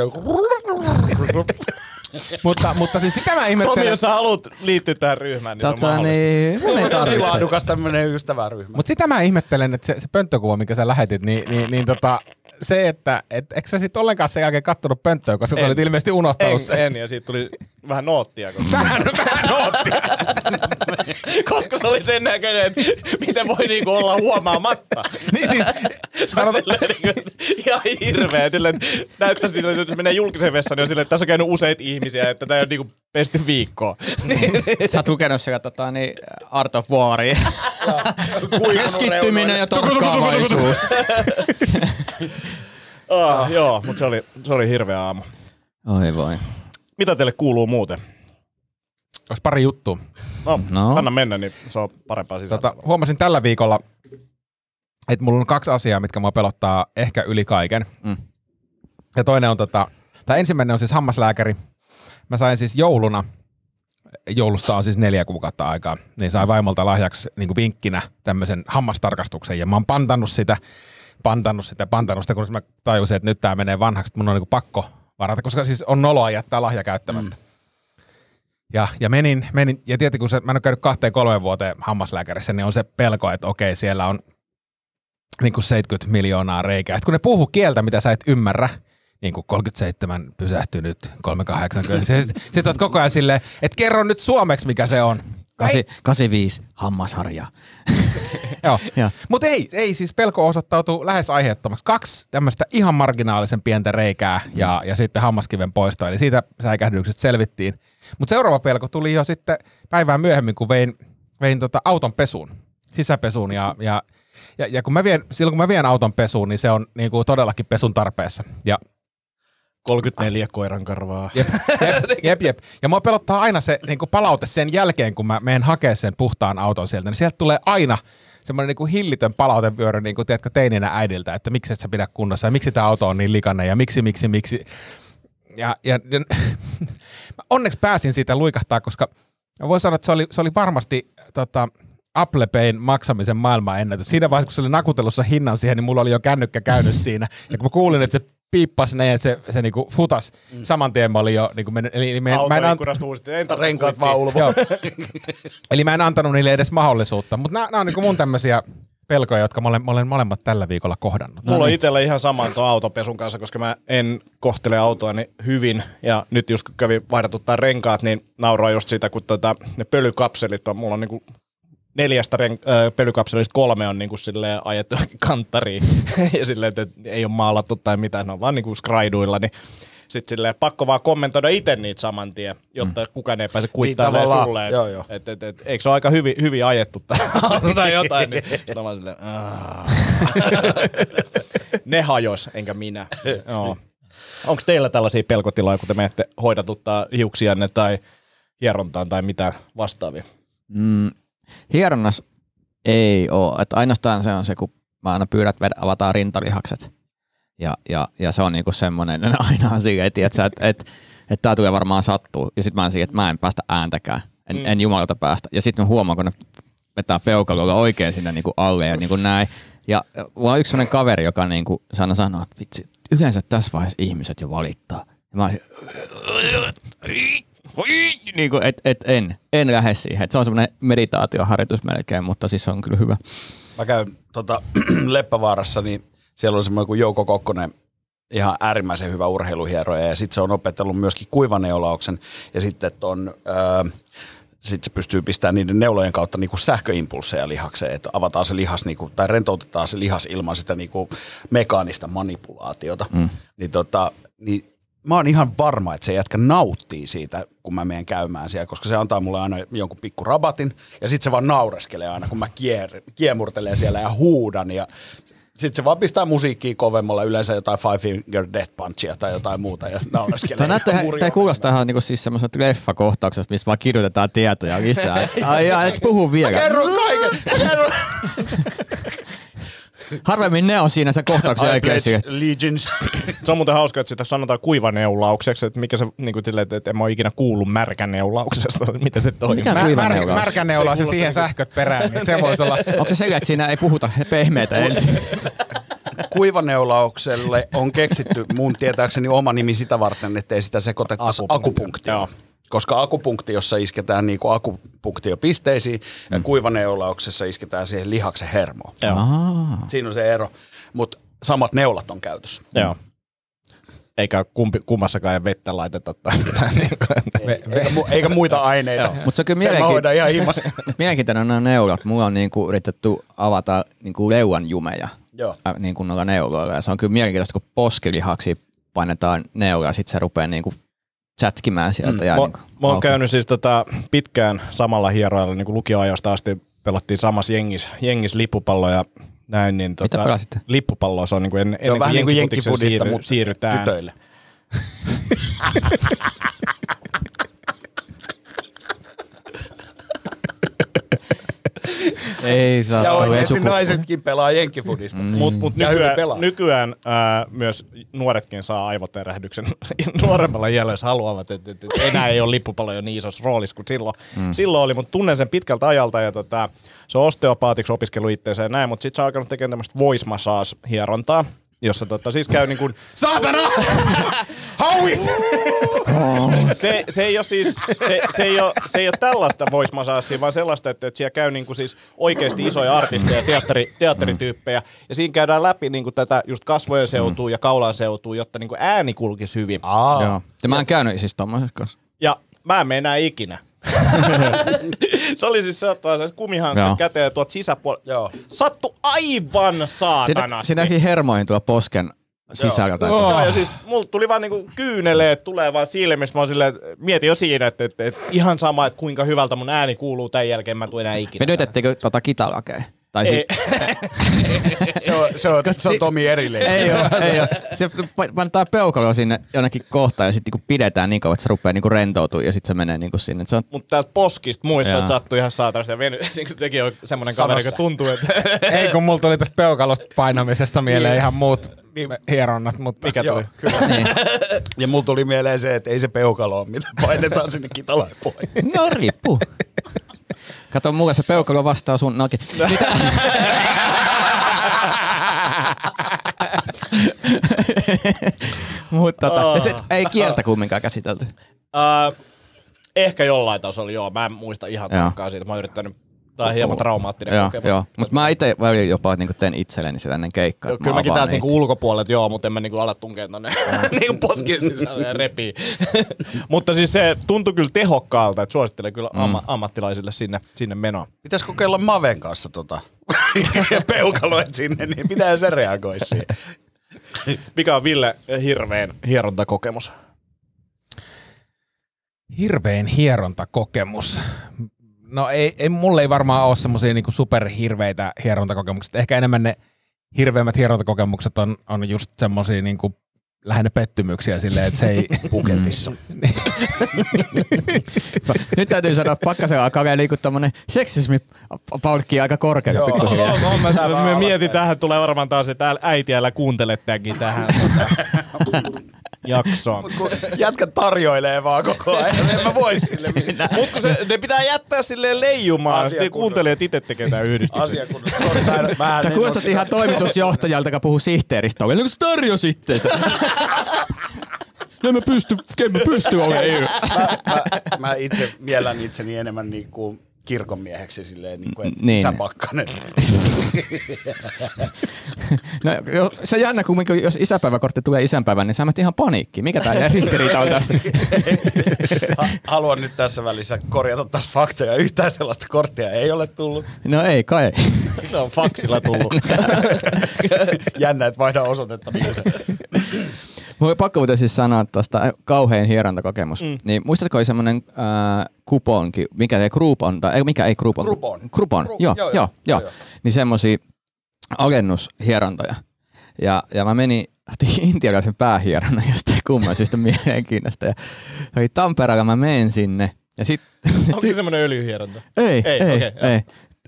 mutta, mutta siis sitä mä Tomi, ihmettelen. jos sä haluat liittyä tähän ryhmään, niin Tota, se on mahdollista. niin, mun ei Tosi tarvitse. laadukas tämmönen ystäväryhmä. Mutta sitä mä ihmettelen, että se, se pönttökuva, minkä sä lähetit, niin, niin, niin tota, se, että et, eikö sä sit ollenkaan sen jälkeen kattonut pönttöä, koska sä olit ilmeisesti unohtanut En, sen. en, ja siitä tuli vähän noottia. Koska... Vähän, vähän noottia. koska se oli sen näköinen, että miten voi niinku olla huomaamatta. Niin siis, sanot, Niinku, ihan hirveä. Silleen, näyttää siltä, että jos menee julkiseen vessaan, niin on silleen, että tässä on käynyt useita ihmisiä, että tämä ei ole niinku pesty viikkoa. Sä oot lukenut sitä tota, niin Art of Waria. Keskittyminen ja tarkkaavaisuus. ah, joo, mutta se oli, se oli hirveä aamu. Oi voi. Mitä teille kuuluu muuten? olisi pari juttua. No, No. anna mennä, niin se on parempaa sisältöä. Tota, huomasin tällä viikolla, että mulla on kaksi asiaa, mitkä mua pelottaa ehkä yli kaiken. Mm. Ja toinen on, tota, tai ensimmäinen on siis hammaslääkäri. Mä sain siis jouluna, joulusta on siis neljä kuukautta aikaa, niin sain vaimolta lahjaksi niin kuin vinkkinä tämmöisen hammastarkastuksen. Ja mä oon pantannut sitä, pantannut sitä, pantannut sitä, kun mä tajusin, että nyt tää menee vanhaksi, että mun on niin kuin pakko varata, koska siis on noloa jättää lahja käyttämättä. Mm. Ja, ja menin, menin, ja tietenkin kun se, mä en ole käynyt kahteen kolmeen vuoteen hammaslääkärissä, niin on se pelko, että okei, siellä on niin kuin seitsemänkymmentä miljoonaa reikää. Sitten kun ne puhuu kieltä, mitä sä et ymmärrä, niin kuin kolmekymmentäseitsemän pysähtynyt, kolmekymmentäkahdeksan, sitten sit oot koko ajan silleen, että kerro nyt suomeksi, mikä se on. kahdeksankymmentäviisi hammasharjaa. Joo. Ja. Mutta ei, ei siis pelko osoittautuu lähes aiheettomaksi. Kaksi tämmöistä ihan marginaalisen pientä reikää ja, ja sitten hammaskiven poisto. Eli siitä säikähdyksestä selvittiin. Mutta seuraava pelko tuli jo sitten päivää myöhemmin, kun vein, vein tota auton pesuun, sisäpesuun. Ja, ja, ja, ja kun mä vien, silloin kun mä vien auton pesuun, niin se on niin kuin todellakin pesun tarpeessa. Ja kolmekymmentäneljä koirankarvaa. Jep, jep, jep, jep. Ja mua pelottaa aina se niin kuin palaute sen jälkeen, kun mä menen hakemaan sen puhtaan auton sieltä, niin sieltä tulee aina semmoinen niin kuin hillitön palautevyörö, niin kuin tiedätkö, teininä äidiltä, että miksi et sä pidä kunnossa ja miksi tämä auto on niin likainen ja miksi, miksi, miksi. Ja, ja, ja onneksi pääsin siitä luikahtaa, koska mä voin sanoa, että se oli, se oli varmasti tota, Apple Payn maksamisen maailmanennätys. Siinä vaiheessa, kun se oli nakutelussa hinnan siihen, niin mulla oli jo kännykkä käynyt siinä. Ja kun mä kuulin, että se piippasi ne, että se, se niinku futas, mm. saman tien mä olin jo niinku mennyt. Eli me, mä en Autoikkunasta uusitte, entä renkaat vaan ulvoa. Eli mä en antanut niille edes mahdollisuutta. Mutta nämä on niinku mun tämmöisiä pelkoja, jotka mä olen, mä olen molemmat tällä viikolla kohdannut. Mulla on itsellä ihan sama tuon autopesun kanssa, koska mä en kohtele autoani hyvin. Ja nyt just kun kävin vaihdetuttaa renkaat, niin nauraa just siitä, kun tota, ne pölykapselit on, mulla on niinku neljästä ren- äh, pölykapselista kolme on niinku silleen ajettu kanttariin. Ja silleen, että ei ole maalattu tai mitään, ne on vaan niinku skraiduilla, niin sitten silleen pakko vaan kommentoida itse niitä saman tien, jotta mm. kukaan ei pääse kuittailemaan niin, sulle. Joo, joo. Et, et, et, eikö se ole aika hyvin, hyvin ajettu tai jotain, niin sitten vaan silleen, ne hajos, enkä minä. Joo. Onko teillä tällaisia pelkotiloja, kun te menette hoidatuttaa hiuksianne tai hierontaan tai mitä vastaavia? Mm, hieronnassa ei ole. Että ainoastaan se on se, kun mä aina pyydän, että avataan rintalihakset. Ja, ja, ja se on niinku semmoinen aina asia, että et, et, et, et tää tulee varmaan sattuu. Ja sit mä oon siihen, että mä en päästä ääntäkään. En, mm. en jumalauta päästä. Ja sit mä huomaan, kun ne vetää peukalolla oikein sinne niinku alle ja niinku näin. Ja mulla on yksi sellainen kaveri, joka niinku sanoo, sanoo, että vitsi, yleensä tässä vaiheessa ihmiset jo valittaa. Ja mä oon niinku, että et en, en lähde siihen. Et se on semmoinen meditaatioharjoitus melkein, mutta siis se on kyllä hyvä. Mä käyn tota, Leppävaarassa, niin siellä on semmoinen kuin Jouko Kokkonen, ihan äärimmäisen hyvä urheiluhieroja, ja sitten se on opetellut myöskin kuivaneulauksen, ja sitten on, öö, sit se pystyy pistämään niiden neulojen kautta niinku sähköimpulseja lihakseen, että avataan se lihas, niinku, tai rentoutetaan se lihas ilman sitä niinku mekaanista manipulaatiota. Mm. Niin, tota, niin mä oon ihan varma, että se jätkä nauttii siitä, kun mä menen käymään siellä, koska se antaa mulle aina jonkun pikku rabatin, ja sitten se vaan naureskelee aina, kun mä kier, kiemurtelen siellä ja huudan, ja sitten se vaan pistää musiikkia kovemmalla, yleensä jotain Five Finger Death Punchia tai jotain muuta ja naureskelee. Tämä kuulostaa ihan niinku siis semmoiselta leffakohtauksesta, missä vaan kirjoitetaan tietoja lisää. Ai jaa, et puhu vielä. Mä kerron kaiken! Kerron. Harvemmin ne on siinä se kohtauksen jälkeen. Legions. Se on muuten hauska, että sitä sanotaan kuivaneulaukseksi, että mikä se, niin kuin silleen, että en mä ole ikinä kuullut märkäneulauksesta, miten se toimii. Mikä kuivaneulaus? Märkäneulaus ja siihen sähköt perään, niin se voisi olla. Onko se se, että siinä ei puhuta pehmeitä ensin? Kuivaneulaukselle on keksitty mun tietääkseni oma nimi sitä varten, ettei sitä sekoitettaisi akupunktioon. Koska akupunktiossa isketään niinku akupunktiopisteisiin mm. ja kuivaneulauksessa isketään siihen lihaksen hermoon. Siinä on se ero, mutta samat neulat on käytössä. Joo. Eikä kumpi, kummassakaan ei vettä laiteta tai mitään. Ei, eikä, eikä muita aineita. Mutta se on kyllä Sen mä hoidan ihan himas. mielenkiintoinen nämä neulat. Mulla on niinku yritetty avata niinku leuan jumeja äh, niinku noilla neuloilla. Ja se on kyllä mielenkiintoista, kun poskilihaksi painetaan neula ja sitten se rupeaa niinku sätkimään sieltä. Mm. Ja mä, niinku, mä oon käynyt siis tota pitkään samalla hieroilla, niin kuin lukioajosta asti pelattiin samassa jengis, jengis lippupallo ja näin. Niin tota, mitä pelasitte? Lippupalloa, se on, niin kuin en, se on vähän niin kuin jenkkifudista, jenkkifudista, siirry, mutta siirrytään tytöille. Ei saa. Ja oikeasti naisetkin pelaa jenkkifudista. Mm. Mutta mut nykyään, nykyään ää, myös nuoretkin saa aivoterähdyksen nuoremmalla iällä, jos haluavat. Et, et, et enää ei ole lippupallo jo niin isossa roolissa kuin silloin, mm. silloin oli, mutta tunnen sen pitkältä ajalta. Ja tota, se on osteopaatiksi opiskelu itseensä ja näin, mutta sitten se on alkanut tekemään tämmöistä voice massage-hierontaa, jossa tota, siis käy niin kuin saatana! Hauis! Se, se ei ole siis, se, se ei ole, se ei ole tällaista voice massagea, vaan sellaista, että, että siellä käy niin kuin siis oikeasti isoja artisteja, teatteri, teatterityyppejä, ja siinä käydään läpi niin kuin tätä just kasvojen seutua ja kaulan seutua, jotta niin kuin ääni kulkisi hyvin. Aa. Joo. Ja mä en käynyt siis tommosessa kanssa. Ja mä en mene enää ikinä. Se oli siis se, ottaa sellaiset kumihanskat käteen ja tuot sisäpuolella. Sattu aivan saatanasti. Siinäkin hermoihin tuo posken sisältä. Joo, oh. Ja siis mulla tuli vaan niinku kyyneleet, tulee vaan silmistä. Mä oon silleen, mietin jo siinä, että, että, että ihan sama, että kuinka hyvältä mun ääni kuuluu tämän jälkeen. Mä en tule enää ikinä. Venytettekö tota kitalakea? Tai ei. Si- se, on, se, on, se on Tomi erilleen. Ei oo, ei oo. Se pannaan peukalo sinne jonnekin kohtaan ja sitten niinku pidetään niin kauan, että se rupeaa niinku rentoutumaan ja sitten se menee niinku sinne. Se on... Mutta täältä poskista muistaa, että sattui ihan saatanasti ja veny. Sekin on semmoinen kaveri, joka tuntuu, että... Ei, kun mulla tuli tästä peukalosta painamisesta mieleen ihan muut hieronnat, mutta mikä tuli? Kyllä. Niin. Ja mulla tuli mieleen se, että ei se peukalo ole, mitä painetaan sinne kitalaipoihin. No riippuu. Kato, mulla se peukalo vastaa sun... No, okay. Mitä? Mutta tota, se ei kieltä kumminkaan käsitelty. Uh, ehkä jollain tasolla, joo. Mä en muista ihan tarkkaan siitä. Mä oon yrittänyt... Tää on hieman traumaattinen joo, kokemus. Joo, mutta mä itse välillä jopa niinku teen itselleni sitä ennen keikkaa. Kyllä mäkin täältä niinku ulkopuolelta, joo, mutta en mä niinku ala tunkea tonne niinku poskin sisälle ja repii. Mutta siis se tuntui kyllä tehokkaalta, että suosittelen kyllä mm. amma, ammattilaisille sinne, sinne menoa. Pitäis kokeilla Maven kanssa tota ja peukaloit sinne, niin pitää se reagoi siihen. Mikä on Ville hirveän hierontakokemus? Hirveän hierontakokemus. No ei, ei, mulle ei varmaan ole semmosia niinku superhirveitä hierontakokemuksia. Ehkä enemmän ne hirveimmät hierontakokemukset on, on just semmosia niinku lähinnä pettymyksiä silleen, että se ei puketissa. Nyt täytyy sanoa, että Pakkasen alkaa vielä liikua tommonen seksismipalkki aika korkealla pikkuhiljaa. Joo, mä, mä, mä mietin tähän, tulee varmaan taas, että äiti älä kuuntele tämänkin tähän jaksoon. Jätkä tarjoilee vaan koko ajan, en mä voi sille mitään. Mut kun se, ne pitää jättää silleen leijumaan, sitten kuuntelijat itse tekee tämän yhdistyksen. Asiakunnassa. Sori, mä, mä sä kuulostat ihan toimitusjohtajalta, joka puhuu sihteeristä. No kun se tarjosi itteensä. No mä pysty, en mä pysty olemaan. Mä, mä, mä itse miellän itseni enemmän niinku kirkonmieheksi silleen, niin kuin, että niin. isä Pakkanen. No, se jännä, kun jos isäpäiväkortti tulee isänpäivän, niin sä menet ihan paniikkiin. Mikä tää ristiriita on tässä? Haluan nyt tässä välissä korjata taas faktoja. Yhtään sellaista korttia ei ole tullut. No ei kai. No on faksilla tullut. Jännä, että vaihda osoitetta. Mun pakko muuten siis sanoa tuosta kauhean hierontakokemus. Mm. Niin muistatko oli semmonen äh, kuponki, mikä ei Groupon, tai mikä ei Groupon? Groupon. Groupon, joo, joo, joo, joo. Niin semmosia alennushierontoja. Ja, ja mä menin, otin intialaisen päähieronnan jostain kumman syystä mielenkiinnosta. Ja oli Tampereella, mä menen sinne. Ja sit, onko se semmonen öljyhieronta? Ei, ei, ei. Okay, ei.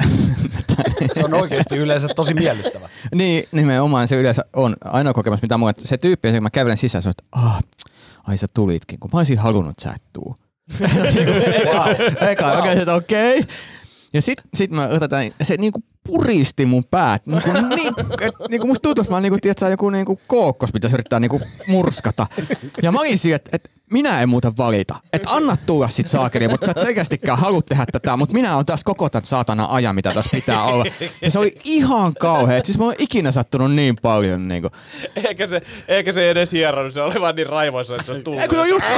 Se on oikeasti yleensä tosi miellyttävä. Niin, nimenomaan se yleensä on ainoa kokemus, mitä mulla, se tyyppi, kun mä kävelen sisään, sanoo, että ah, ai sä tulitkin, kun mä olisin halunnut, että sä et tuu. eka, eka wow. Okei, okay, okei. Okay. Ja sit, sit mä otetaan, se niinku puristi mun päät. Niinku, niin, et, niinku musta tuntuu, että mä niinku, tiedät, joku niinku kookkos pitäisi yrittää niinku murskata. Ja mä olin siinä, että et, minä en muuta valita. Että anna tulla sit saakeliin, mutta sä et selkeästikään halua tehdä tätä, mutta minä on tässä koko tämän saatana ajan, mitä tässä pitää olla. Ja se oli ihan kauhea. Siis mä oon ikinä sattunut niin paljon. Niinku. Eikä se, eikä se edes hieronnut, se oli vaan niin raivoissa, että se on tullut. Eikö on just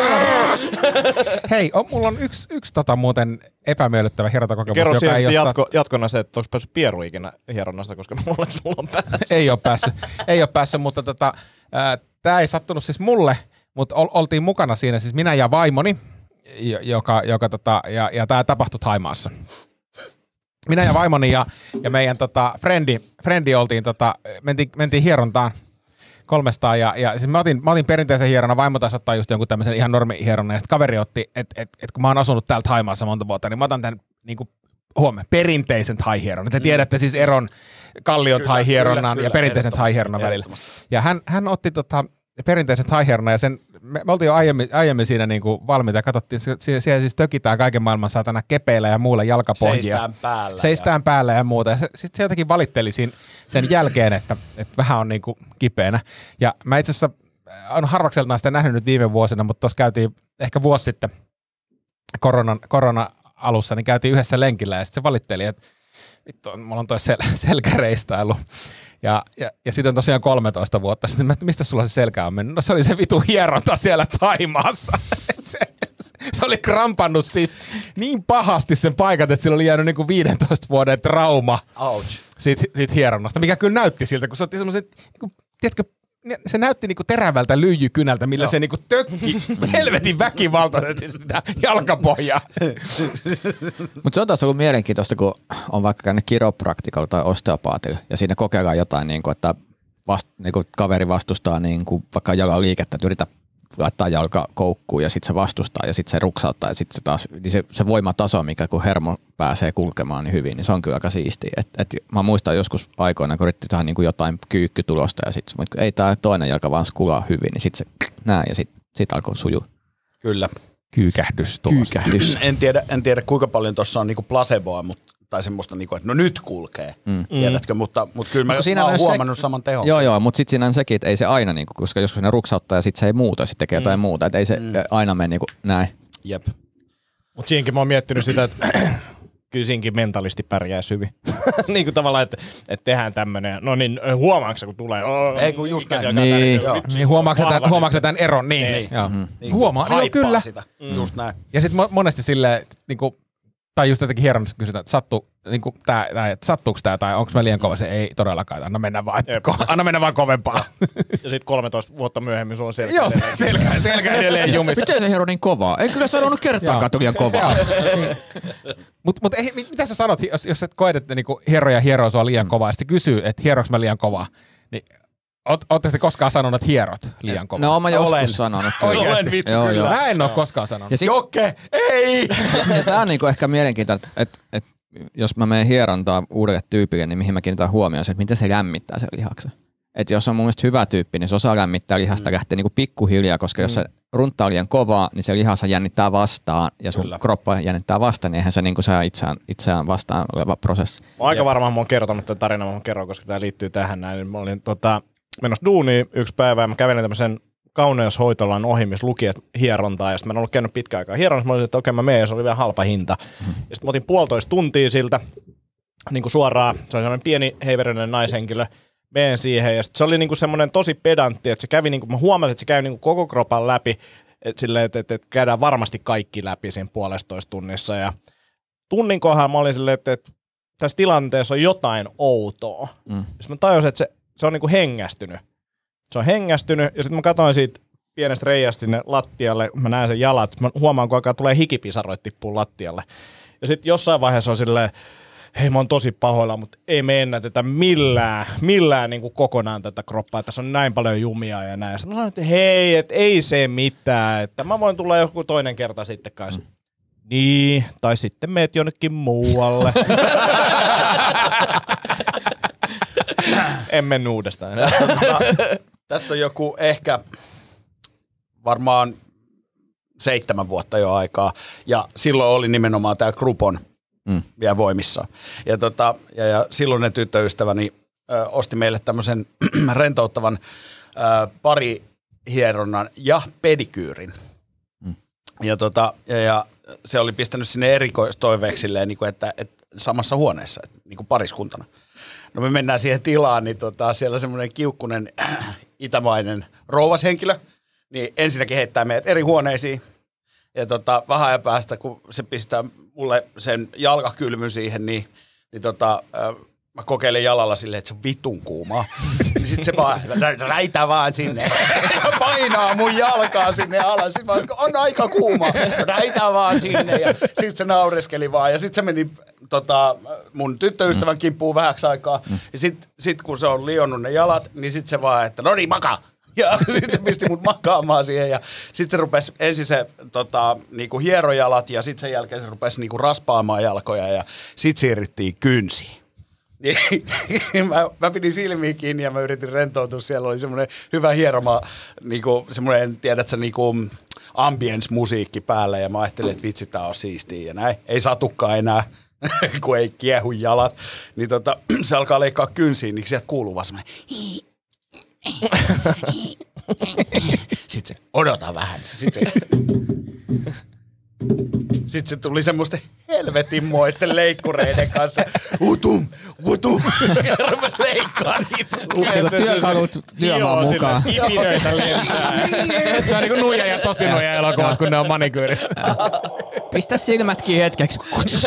Hei, on, mulla on yksi, yksi tota muuten epämiellyttävä hierontakokemus, kerro joka ei ole jatko, sat... jatkona se, että onko päässyt pieru ikinä hieronnasta, koska mulla, mulla on päässyt. Ei ole päässyt, ei ole päässyt, mutta tota, äh, tää ei sattunut siis mulle, mutta ol, oltiin mukana siinä, siis minä ja vaimoni, joka, joka tota, ja, ja tää tapahtui Thaimaassa. Minä ja vaimoni ja, ja meidän tota, frendi, frendi oltiin, tota, mentiin, mentiin hierontaan kolmestaan ja, ja siis mä otin, mä otin perinteisen hieronnan, vaimo taisi ottaa just jonkun tämmöisen ihan normi hieronnan ja sitten kaveri otti, että et, et kun mä oon asunut täällä Thaimaassa monta vuotta, niin mä otan tämän niinku, huomioon, perinteisen thai-hieronnan. Te tiedätte siis eron kallion thai-hieronnan ja perinteisen thai-hieronnan välillä. Ja hän, hän otti tota, perinteisen thai-hieronnan ja sen, me, me oltiin jo aiemmin, aiemmin siinä niinku valmiita ja katsottiin, siellä, siellä siis tökitään kaiken maailman saatana kepeillä ja muulla jalkapohjia. Seistään päällä. Seistään ja. päällä ja muuta. Ja sitten se jotenkin valitteli siinä sen jälkeen, että, että vähän on niinku kipeänä. Ja mä itse asiassa olen harvakseltaan sitä nähnyt nyt viime vuosina, mutta tuossa käytiin ehkä vuosi sitten koronan, korona alussa, niin käytiin yhdessä lenkillä ja sitten se valitteli, että vittu, mulla on toi sel- selkäreistailu. Ja, ja, ja sitten on tosiaan kolmetoista vuotta sitten, että mistä sulla se selkä on mennyt? No se oli se vitu hieronta siellä Thaimaassa. se, se oli krampannut siis niin pahasti sen paikat, että sillä oli jäänyt niinku viidentoista vuoden trauma Ouch. siitä, siitä hieronnasta, mikä kyllä näytti siltä, kun se otti semmoiset, niinku, tiedätkö, se näytti niinku terävältä lyijykynältä, millä Joo. se niinku tökki helvetin väkivaltaisesti sitä jalkapohjaa. Mutta se on taas ollut mielenkiintoista, kun on vaikka käynyt kiropraktikolla tai osteopaatilla ja siinä kokeillaan jotain, niin kuin, että vast, niin kuin kaveri vastustaa niin kuin vaikka jalan liikettä, että yritä laittaa jalka koukkuun ja sitten se vastustaa ja sitten se ruksauttaa ja sitten se taas, niin se, se voimataso, mikä kun hermo pääsee kulkemaan niin hyvin, niin se on kyllä aika siistiä. Et, et mä muistan joskus aikoina, kun yritti saada niin kuin jotain kyykkytulosta ja sitten ei tämä toinen jalka vaan kulaa hyvin, niin sitten se näin ja sitten sit alkoi sujua. Kyllä. Kyykähdys tulosta. Kyykähdys. En tiedä, en tiedä kuinka paljon tuossa on niinku placeboa, mutta tai semmoista, niinku, että no nyt kulkee, mm. tiedätkö, mutta, mutta kyllä mä, siinä mä oon huomannut se, saman tehon. Joo, joo, mutta sitten siinä on sekin, että ei se aina, niinku, koska joskus ne ruksauttaa ja sitten se ei muuta ja sitten tekee jotain mm. muuta, että ei se mm. aina mene niinku näin. Jep. Mutta siinkin mä oon miettinyt sitä, että kyllä siinkin mentalisti pärjäisi hyvin. niin kuin tavallaan, että, että tehdään tämmönen, no niin huomaatko kun tulee? Oh, ei kun just näin. Niin, niin huomaatko tämän eron? Niin, niin. niin. niin. Huomaa, joo kyllä. Sitä. Mm. Just näin. Ja sitten monesti silleen, niinku, tai just jotenkin hieronnassa kysytään, että sattuu, niinku, tää, tää, että sattuuko tämä tai onko mä liian kova, se ei todellakaan, anna mennä vaan, ko, anna mennä vaan kovempaa. Ja sitten kolmetoista vuotta myöhemmin sulla on selkä. Joo, selkä, selkä edelleen jumissa. Miten se hiero niin kovaa? Ei kyllä sanonut kertaakaan liian kovaa. Mutta mut, mitä sä sanot, jos, jos et koet, että niinku, hieroja hieroo sua liian kovaa, ja sitten kysyy, että hieroks mä liian kovaa, niin Ootte sitten koskaan sanonut, että hierot liian kovaa? No, mä joskus Olen. sanonut. Oikeasti? Olen vittu joo, kyllä. Joo. Mä en oo koskaan sanonut. Ja sit, Jokke, ei! ja tää on niinku ehkä mielenkiintoista, että et, jos mä menen hierontaa uudelle tyypille, niin mihin mä kiinnitän huomioon se, että miten se lämmittää sen lihaksen. Että jos on mun mielestä hyvä tyyppi, niin se osaa lämmittää lihasta, mm. lähtee niinku pikkuhiljaa, koska mm. jos se runttaa liian kovaa, niin se lihassa jännittää vastaan ja sun Kyllä. kroppa jännittää vastaan, niin eihän se niinku saa itseään, itseään vastaan oleva prosessi. Mä oon aika varmaan, mä oon kertonut tämän tarinan, mä kerron, koska tää liittyy tähän näin. Mä olin tota, menossa duuniin yksi päivä ja mä kävelin tämmöisen kauneushoitolan ohi, missä luki, että hierontaa, ja sitten mä en ollut käynyt pitkään aikaa hieronnassa, mä olin, että okei mä menen, ja se oli vielä halpa hinta. Mm. Ja sitten mä otin puolitoista tuntia siltä, niin kuin suoraan, se oli semmoinen pieni heiverinen naishenkilö, menen siihen, ja sitten se oli niin kuin semmoinen tosi pedantti, että se kävi, niin kuin, mä huomasin, että se käy niin kuin koko kropan läpi, että silleen, että, että, että käydään varmasti kaikki läpi siinä puolestoista tunnissa, ja tunnin kohdalla mä olin silleen, että, että tässä tilanteessa on jotain outoa. Mm. Sitten mä tajusin, että se, se on niin kuin hengästynyt. Se on hengästynyt, ja sitten mä katsoin siitä pienestä reiästä sinne lattialle, mä näen sen jalat, mä huomaan, kun alkaa tulee hikipisaroit tippuu lattialle. Ja sitten jossain vaiheessa on silleen, hei mä oon tosi pahoilla, mutta ei me ennätetä millään, millään niin kuin kokonaan tätä kroppaa, tässä on näin paljon jumia ja näin. Sitten mä sanoin, että hei, et ei se mitään, että mä voin tulla joku toinen kerta sitten kanssa. Mm. Niin, tai sitten meet jonnekin muualle. En mennyt uudestaan. Tästä on joku ehkä varmaan seitsemän vuotta jo aikaa, ja silloin oli nimenomaan tämä Groupon mm. vielä voimissaan. Ja, tota, ja, ja silloinen tyttöystäväni ö, osti meille tämmöisen rentouttavan ö, parihieronnan ja pedikyyrin. Mm. Ja, tota, ja, ja se oli pistänyt sinne erikoistoiveeksi silleen, niin kuin, että, että samassa huoneessa, että, niin kuin pariskuntana. No me mennään siihen tilaan, niin tota, siellä semmoinen kiukkunen äh, itämainen rouvashenkilö, niin ensinnäkin heittää meidät eri huoneisiin. Ja tota, vähän ajan päästä, kun se pistää mulle sen jalkakylmyn siihen, niin, niin tota, äh, mä kokeilen jalalla silleen, että se on vitun kuumaa. Niin sit se vaan, räitä vaan sinne. Ja painaa mun jalkaa sinne alas. Sitten mä on aika kuuma. Räitä vaan sinne. Ja sit se naureskeli vaan. Ja sit se meni tota, mun tyttöystävän kimppuun vähäksi aikaa. Ja sit, sit kun se on lionnut ne jalat, niin sit se vaan, että no niin, makaa. Ja sit se pisti mut makaamaan siihen. Ja sit se rupesi ensin se tota, niinku hierojalat ja sit sen jälkeen se rupesi niinku raspaamaan jalkoja. Ja sit siirryttiin kynsiin. mä, mä pidin silmiä kiinni ja mä yritin rentoutua. Siellä oli semmoinen hyvä hieroma, niinku, semmoinen, tiedätkö, niinku ambience-musiikki päällä. Ja mä ajattelin, että vitsi, tää on siistiä ja näin. Ei satukaan enää, kun ei kiehu jalat. Niin tota, se alkaa leikkaa kynsiin, niin sieltä kuuluu vaan semmoinen. Sitten se, odota vähän. Sitten se. Sitten se tuli semmoisten helvetinmoisten leikkureiden kanssa. Utum, utum. Ja rupesi leikkaa niitä. Niinku työkalut työmaan mukaan. Kipinöitä lentää. Se on niinku nuija ja tosi nuija elokuvassa, kun ne on manikyyrissä. Pistä silmätkin hetkeksi.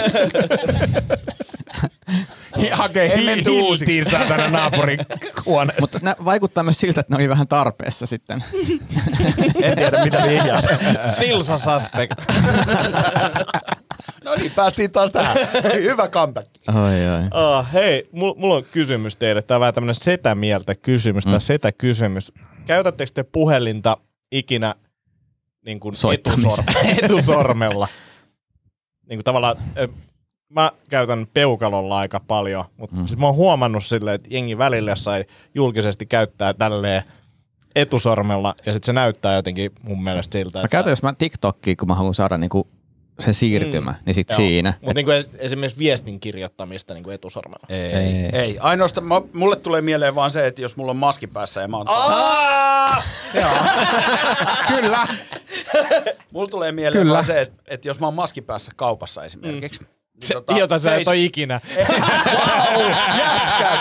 Hakee hiiltiin saatana naapurin huoneesta. Mutta nää vaikuttaa myös siltä, että ne oli vähän tarpeessa sitten. En tiedä mitä vihjaa. Silsa suspect. No niin, päästiin taas tähän. Hyvä comeback. Oi, oi. Oh, hei, mulla mul on kysymys teille. Tää on vähän tämmönen setämieltä kysymys tai mm. setäkysymys. Käytättekö te puhelinta ikinä niin kuin etusor- etusormella? Niin kuin tavallaan, mä käytän peukalolla aika paljon, mutta mm. siis mä oon huomannut silleen, että jengi välillä sai julkisesti käyttää tälleen etusormella ja sit se näyttää jotenkin mun mielestä siltä. Mä käytän, jos mä TikTokia, kun mä haluan saada niinku se siirtymä, mm. niin sit Joo. siinä. Mutta niinku esimerkiksi viestin kirjoittamista niinku etusormella. Ei, ei. ei. Ainoastaan mä, mulle tulee mieleen vaan se, että jos mulla on maski päässä ja mä oon... Joo. Kyllä. Mulla tulee mieleen Kyllä. vaan se, että, että jos mä oon maski päässä kaupassa esimerkiksi. Mm. Niin tota, jota sä et ole ikinä. Wow, jätkät!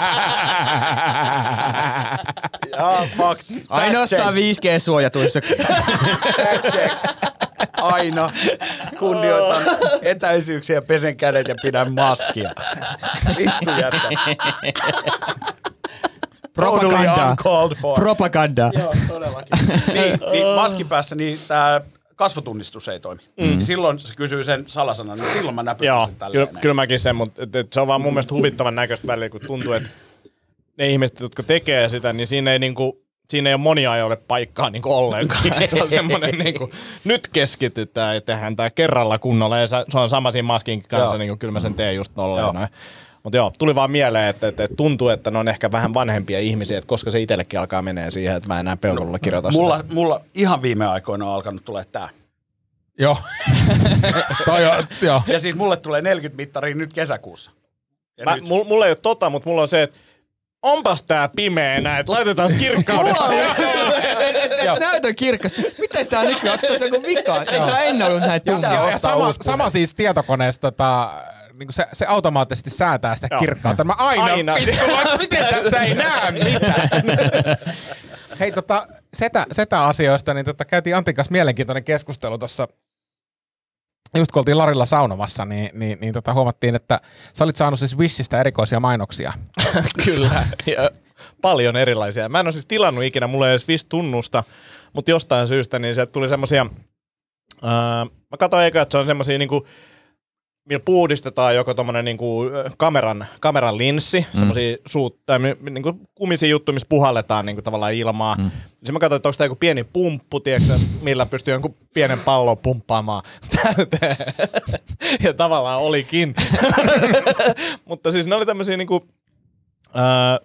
Jaa, fuck. Ainoastaan viisi G-suojatuissa. Fact check. Aina kunnioitan etäisyyksiä, pesen kädet ja pidän maskia. Vittu jätkä. Propaganda. Propaganda. Joo, todellakin. niin, niin maski päässä, niin tää kasvotunnistus ei toimi. Mm. Silloin se kysyy sen salasanan, niin silloin mä näpytän sen tälleen. Kyllä, kyllä mäkin sen, mutta et, et se on vaan mun mielestä huvittavan näköistä välillä, kun tuntuu, että ne ihmiset, jotka tekee sitä, niin siinä ei, niinku, siinä ei ole monia ajoille paikkaa niinku ollenkaan. Se on semmoinen, niinku, nyt keskitytään ja tehdään tää kerralla kunnolla ja se on sama siinä maskin kanssa, niin kuin kyllä mä sen teen just tolleen. Mutta joo, tuli vaan mieleen, että, että tuntuu, että ne on ehkä vähän vanhempia ihmisiä, että koska se itsellekin alkaa menee siihen, että mä enää peukalolla kirjoita no, mulla, mulla ihan viime aikoina on alkanut tulee tää. Joo. Toi on, joo. Ja siis mulle tulee neljäkymmentä mittaria nyt kesäkuussa. Mä, nyt. Mulla ei ole tota, mutta mulla on se, että onpas tää pimeänä, että laitetaan kirkkaudesta. Näytön kirkasta. Miten tää nykyään? Onko tässä joku vika? Ei tää ennen ollut näin tuntia. Sama, sama siis tietokoneessa tota... Niin se, se automaattisesti säätää sitä Joo. kirkkautta. Mä aina, aina. Vittu, miten tästä ei näe mitään. Hei, tota, setä, setä-asioista, niin tota, käytiin Antin kanssa mielenkiintoinen keskustelu tuossa, just kun oltiin Larilla saunomassa, niin, niin, niin tota, huomattiin, että sä olit saanut siis Wishistä erikoisia mainoksia. Kyllä, ja paljon erilaisia. Mä en ole siis tilannut ikinä, mulla ei edes Wish-tunnusta, mutta jostain syystä, niin sieltä tuli semmosia, äh, mä katsoin eikä, että se on semmosia niinku, millä puhdistetaan joko tommonen niinku kameran, kameran linssi, mm. semmosia suut, tai niinku kumisia juttuja, missä puhalletaan niinku tavallaan ilmaa. Mm. Sitten mä katsoin, että onko tää joku pieni pumppu, tiiäksä, millä pystyy jonkun pienen pallon pumppaamaan täyteen. Ja tavallaan olikin. Mutta siis ne oli tämmösiä niinku äh,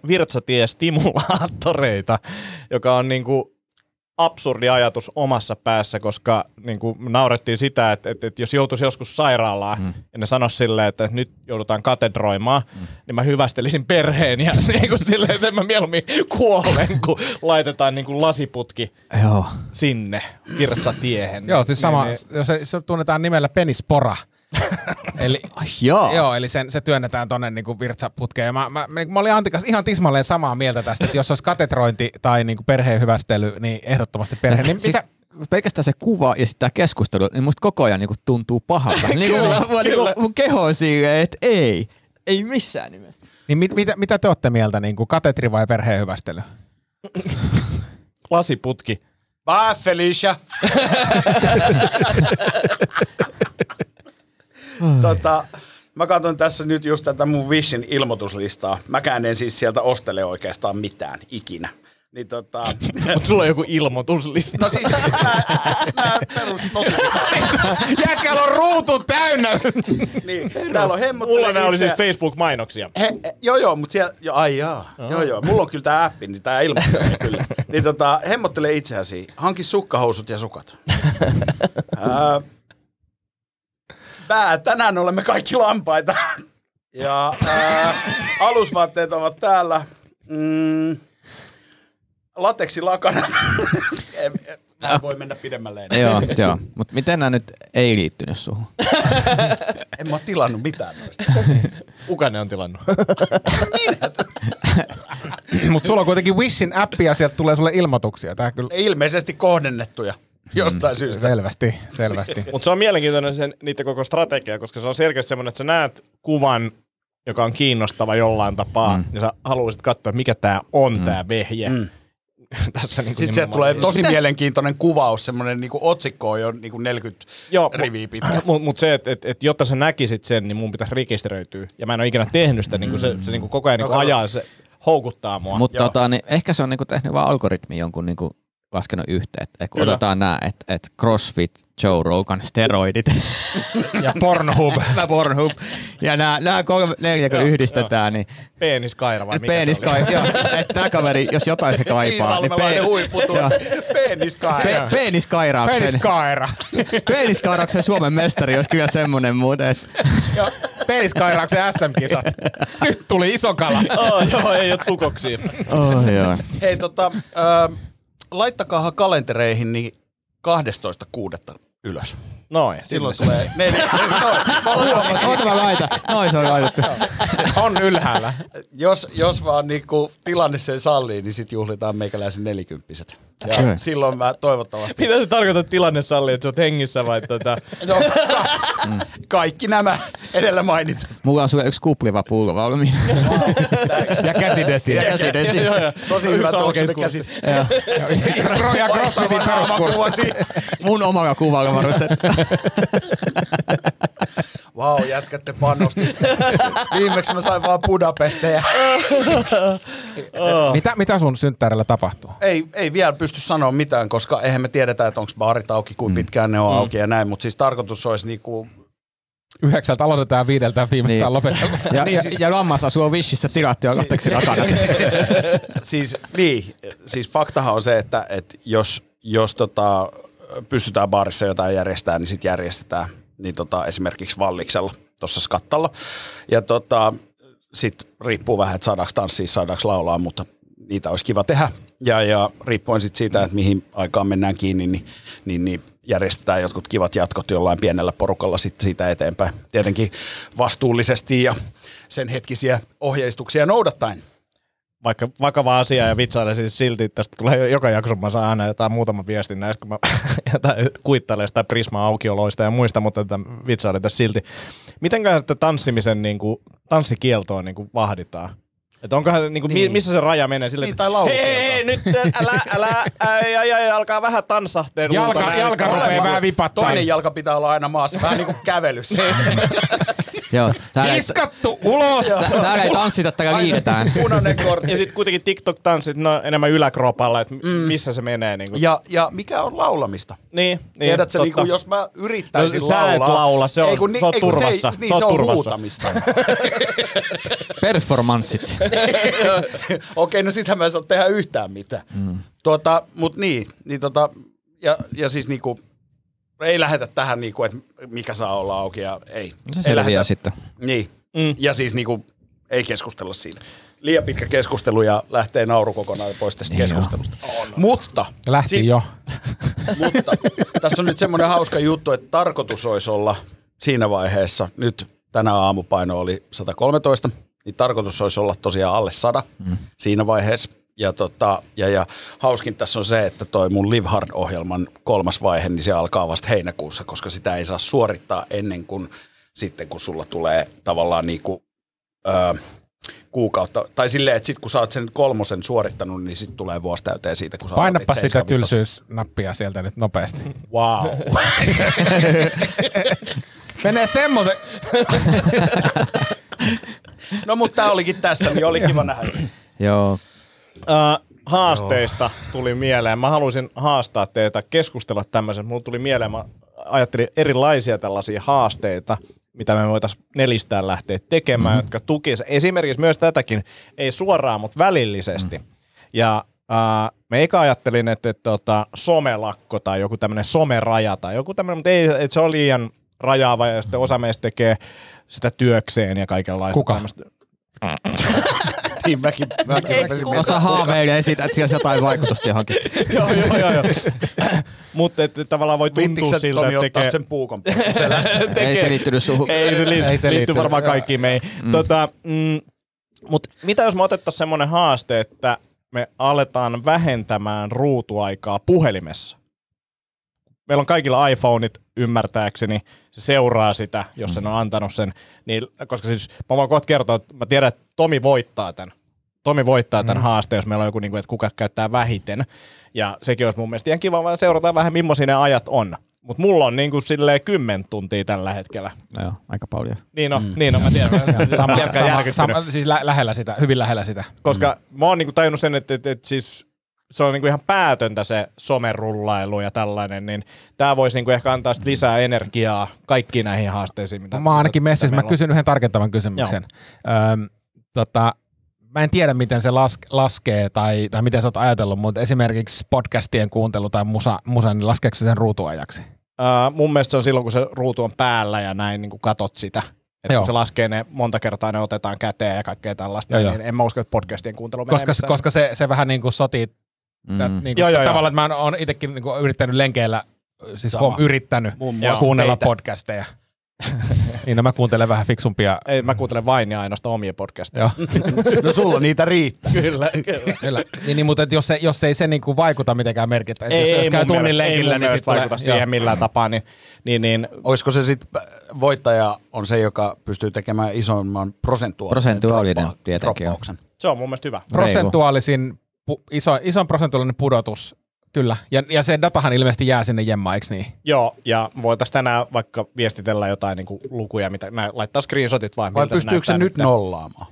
virtsatiestimulaattoreita, joka on niinku absurdi ajatus omassa päässä, koska niin kuin naurettiin sitä, että, että, että jos joutuisi joskus sairaalaan mm. ja ne sanoisi silleen, että nyt joudutaan katedroimaan, mm. niin mä hyvästelisin perheen ja niin kuin silleen, että mä mieluummin kuolen, kun laitetaan niin kuin lasiputki Joo. sinne virtsatiehen. Joo, siis sama, niin, jos se, se tunnetaan nimellä penispora. eli, joo. joo, eli sen, se työnnetään tonne niinku virtsaputkeen. Mä, mä, mä olin Antikas ihan tismalleen samaa mieltä tästä, että jos olisi katedrointi tai niinku perheen hyvästely, niin ehdottomasti perhe. Niin siis, mitä? Pelkästään se kuva ja sitten tämä keskustelu, niin musta koko ajan niinku tuntuu pahalta. niin kyllä, kuin, kyllä. Niin mun keho on silleen, että ei, ei missään nimessä. Niin mit, mitä, mitä te olette mieltä, niinku katetri vai perheen hyvästely? Lasiputki. Bye, Felicia. tota, mä katson tässä nyt just tätä mun Wishin ilmoituslistaa. Mäkään en siis sieltä ostele oikeastaan mitään ikinä. Niin tota... Mut sulla on joku ilmoituslista. No siis nää, nää perusnotifikaatiot. Jätkällä on ruutu täynnä! niin, täällä on hemmottele Mulla nää oli siis Facebook-mainoksia. He, he, joo joo, mut siellä... Jo, ai jaa. Oh. Joo joo, mulla on kyllä tää appi, niin tää ilmoittelee kyllä. Niin tota, hemmottele itseäsi. Hanki sukkahousut ja sukat. Ää, Pää, tänään olemme kaikki lampaita. Ja ää, alusvaatteet ovat täällä. Mm, lateksilakanat. Mä voi mennä pidemmälle. Joo, joo. Mutta miten nämä nyt ei liittynyt suhun? En mä oo tilannut mitään noista. Kuka ne on tilannut? Mutta sulla on kuitenkin Wishin appi ja sieltä tulee sulle ilmoituksia. Tää kyllä Ilmeisesti kohdennettuja jostain syystä. selvästi, selvästi. Mutta se on mielenkiintoinen sen, niiden koko strategia, koska se on selkeästi semmoinen, että sä näet kuvan, joka on kiinnostava jollain tapaa, mm. ja sä haluaisit katsoa, että mikä tää on mm. tää vehje. Mm. Tässä niin Sitten sieltä tulee tosi Mitäs? mielenkiintoinen kuvaus, semmoinen niin otsikko on jo niin neljäkymmentä Joo, riviä pitkä. Mutta mut se, että et, et, jotta sä näkisit sen, niin mun pitäisi rekisteröityä. Ja mä en ole ikinä tehnyt sitä, mm. niin se, se niin koko ajan no, niin ajaa, se houkuttaa mua. Mutta tota, niin ehkä se on niin tehnyt vaan algoritmi jonkun niin laskenut yhteen. Et kun otetaan nämä, että et CrossFit, Joe Rogan, steroidit ja Pornhub. Pornhub. Ja nämä kolme, neljä kun yhdistetään, niin... Peeniskaira vai mikä peeniskaira, se oli? Joo, että tämä kaveri, jos jotain se kaipaa... niin pe- huipputuote. Peeniskaira. Pe- peeniskairauksen. Peeniskaira. Peeniskairauksen Suomen mestari olisi kyllä semmoinen muuten. Et... Peeniskairauksen S M-kisat. Nyt tuli iso kala. Oh, joo, ei ole tukoksiin. Oh, joo. Hei tota... Äh, Laittakaahan kalentereihin niin kahdestoista kuudetta ylös. Noin. Silloin tulee neljä. Ota mä laita. Noin se on laitettu. On ylhäällä. Jos, jos vaan niinku tilanne sen sallii, niin sit juhlitaan meikäläisen nelikymppiset. Ja Kyllä. silloin mä toivottavasti... Mitä se tarkoittaa tilanne sallii, että sä oot hengissä vai tota... No, kaikki nämä edellä mainitut. Mulla on sulle yksi kupliva pullo valmiina. Ja käsidesi. Ja käsidesi. Tosi hyvä tuoksuinen käsi. Ja CrossFitin peruskurssi. Mun omalla kuvalla varustettu. Vau, wow, jätkätte panosti. Viimeksi mä sain vaan Budapesteja. oh. mitä, mitä sun synttärillä tapahtuu? Ei, ei vielä pysty sanoa mitään, koska eihän me tiedetä, että onko baarit auki, kuinka pitkään ne on mm. auki ja näin. Mutta siis tarkoitus olisi niinku... Yhdeksältä aloitetaan viideltä viimeistään niin. lopetellaan. Ja, niin, siis, ja lammas asuu Wishissä tilattu ja katteeksi rakanat. Siis niin, siis faktahan on se, että, että jos, jos tota, pystytään baarissa jotain järjestää, niin sitten järjestetään. Niin tota, esimerkiksi Valliksella, tuossa Skattalla. Ja tota, sitten riippuu vähän, että saadaanko tanssia, saadaanko laulaa, mutta niitä olisi kiva tehdä. Ja, ja riippuen sitten siitä, että mihin aikaan mennään kiinni, niin, niin, niin järjestetään jotkut kivat jatkot jollain pienellä porukalla sitten siitä eteenpäin. Tietenkin vastuullisesti ja sen hetkisiä ohjeistuksia noudattaen. Vaikka vakava asia ja vitsailla siis silti, tästä tulee joka jakson, mä saan aina jotain muutama viestin näistä, kun mä jotain kuittailen sitä Prisma-aukioloista ja muista, mutta vitsailen tässä silti. Mitenkään sitten tanssimisen niin kuin, tanssikieltoa niin kuin vahditaan? Että onkohan, niin kuin, niin. missä se raja menee sille, niin, tai laulukielto. Hei, hei, nyt älä, älä, ai, ai, ai, alkaa vähän tanssahteen. Jalka, jalka rupeaa vähän vipattaa. Toinen jalka pitää olla aina maassa, vähän niin kuin kävelyssä. Joo, Viskattu ulos! Täällä ei tanssita, täällä liidetään. Punainen kortti. Ja sitten kuitenkin TikTok-tanssit, no enemmän yläkropalla, että mm. missä se menee. Niin ja, ja mikä on laulamista? Niin, niin tiedätkö, niin kuin, jos mä yrittäisin no, laulaa. Sä et laula, se on, ei, kun, se on ei, turvassa. Se, ei, niin, se on, se on turvassa. huutamista. Performanssit. Okei, no sitähän mä en saa tehdä yhtään mitään. Mm. Tuota, mut niin, niin tota, ja, ja siis niinku, ei lähetä tähän niinku, että mikä saa olla auki ja ei. Se selviää sitten. Niin, mm. ja siis niinku, ei keskustella siitä. Liian pitkä keskustelu ja lähtee nauru kokonaan pois tästä niin keskustelusta. Oh, no. Mutta. Lähti si- jo. Mutta tässä on nyt semmoinen hauska juttu, että tarkoitus olisi olla siinä vaiheessa, nyt tänä aamupaino oli sata kolmetoista, niin tarkoitus olisi olla tosiaan alle sata mm. siinä vaiheessa. Ja, tota, ja, ja hauskin tässä on se, että toi mun Live Hard-ohjelman kolmas vaihe, niin se alkaa vasta heinäkuussa, koska sitä ei saa suorittaa ennen kuin sitten, kun sulla tulee tavallaan niinku, öö, kuukautta. Tai silleen, että sit kun sä oot sen kolmosen suorittanut, niin sit tulee vuosi täyteen siitä, kun sä painappa sitä tylsyysnappia sieltä nyt nopeasti. Wow. Menee semmoisen. No mutta tää olikin tässä, niin oli kiva nähdä. Joo. Uh, haasteista tuli mieleen. Mä haluaisin haastaa teitä, keskustella tämmöisen. Mulla tuli mieleen, mä ajattelin erilaisia tällaisia haasteita, mitä me voitaisiin nelistään lähteä tekemään, mm-hmm. jotka tukisivat esimerkiksi myös tätäkin, ei suoraan, mutta välillisesti. Mm-hmm. Ja uh, me eka ajattelin, että, että, että somelakko tai joku tämmöinen someraja tai joku tämmöinen, mutta ei, että se on liian rajaava ja sitten osa meistä tekee sitä työkseen ja kaikenlaista. Kuka? Tämmöistä. niin mäkin, mäkin rupesin Osa haaveilee siitä, että siellä olisi jotain vaikutusta johonkin. joo, joo, joo. joo. Mutta tavallaan voi tuntua siltä, Tomi että ottaa tekee... sen puukon selästä? Ei se liittynyt suhun. Ei se, li- Ei se liittyy liittynyt. varmaan kaikkiin meihin. Mm. Tota, mm, mutta mitä jos me otettaisiin semmoinen haaste, että me aletaan vähentämään ruutuaikaa puhelimessa? Meillä on kaikilla iPhoneit ymmärtääkseni, se seuraa sitä, jos sen on antanut sen. Niin, koska siis mä voin kohta kertoa, että mä tiedän, että Tomi voittaa tämän. Tomi voittaa tämän mm. haasteen, jos meillä on joku, niin kuin, että kuka käyttää vähiten. Ja sekin olisi mun mielestä ihan kiva, vaan seurataan vähän, millaisia ne ajat on. Mutta mulla on niin kuin silleen kymmen tuntia tällä hetkellä. No joo, aika paljon. Niin on, mm. niin on, mä tiedän. Sama, Järkä sama, järkyttynyt. sama, siis lä- lähellä sitä, hyvin lähellä sitä. Koska mm. mä oon niinku tajunnut sen, että, että, että siis se on niinku ihan päätöntä se somerullailu ja tällainen, niin tää voisi niinku ehkä antaa lisää energiaa kaikkiin näihin haasteisiin. Mitä, Mä oon ainakin mitä messissä, mä meillä on. kysyn yhden tarkentavan kysymyksen. Öm, tota, mä en tiedä, miten se las- laskee tai, tai miten sä oot ajatellut, mutta esimerkiksi podcastien kuuntelu tai musa, musa niin laskeeko se sen ruutuajaksi? Uh, mun mielestä se on silloin, kun se ruutu on päällä ja näin niin kun katot sitä. Että kun se laskee ne, monta kertaa ne otetaan käteen ja kaikkea tällaista, Joo, niin en mä usko, että podcastien kuuntelu menee Koska, missään. koska se, se vähän niin kuin sotii Mm. Tät, niin kuin, Joo, joo, tavallaan, että mä oon itsekin niin kuin yrittänyt lenkeillä, siis huom, yrittänyt Muun muassa kuunnella teitä. podcasteja. Niin no mä kuuntelen vähän fiksumpia. Ei, mä kuuntelen vain ja ainoastaan omia podcasteja. Joo. No sulla niitä riittää. kyllä, kyllä. Kyllä. Niin, niin, mutta jos, se, jos ei se niin kuin vaikuta mitenkään merkittä, että Ei, jos, ei jos käy mun tunnin mielestä- lenkillä, ei mun niin mielestä sitten vaikuta siihen millään tapaa, niin, niin, niin Olisiko se sitten, voittaja on se, joka pystyy tekemään isomman prosentuaalisen Prosentuaalinen droppa- tietenkin on. droppauksen? se on mun mielestä hyvä. prosentuaalisin, pu, iso, ison prosentuaalinen pudotus, kyllä. Ja, ja se datahan ilmeisesti jää sinne jemmaan, eikö niin? Joo, ja voitaisiin tänään vaikka viestitellä jotain niin kuin lukuja, mitä nää, laittaa screenshotit vaan. Vai miltä pystyykö se näyttää nyt nollaamaan?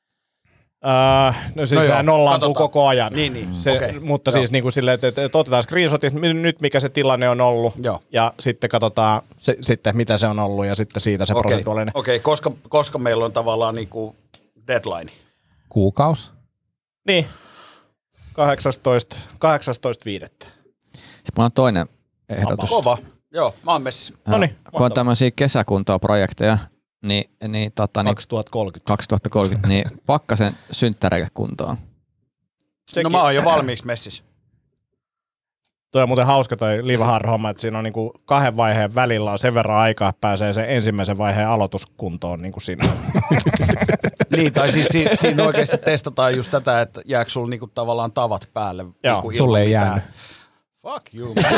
Uh, no siis No no joo, sehän nollaantuu katsotaan. koko ajan. Niin, niin. Se, Okei. mutta Joo. siis niin kuin silleen, että, että, että otetaan screenshotit nyt, mikä se tilanne on ollut, Joo. ja sitten katsotaan se, sitten, mitä se on ollut, ja sitten siitä se Okei, prosentuaalinen. okei, koska, koska meillä on tavallaan niinku deadline? Kuukaus. Niin, kahdeksastoista viidettä Sitten mulla on toinen ehdotus. Kova. Joo, mä oon messissä. No niin, Kun on tämmöisiä kesäkuntoa-projekteja, niin, niin, tota, niin kaksituhattakolmekymmentä. kaksituhattakolmekymmentä, niin pakkasen synttäreille kuntoon. Sekin, No mä oon jo valmiiksi messissä. toi on muuten hauska toi Livahar-homma, että siinä on niinku kahden vaiheen välillä on sen verran aikaa, että pääsee sen ensimmäisen vaiheen aloituskuntoon niin kuin siinä. Niin, tai siis si- siinä oikeasti testataan just tätä, että jääkö sulla niinku tavallaan tavat päälle. Joo, niinku ilman sulle ei mitään. jäänyt. Fuck you, man.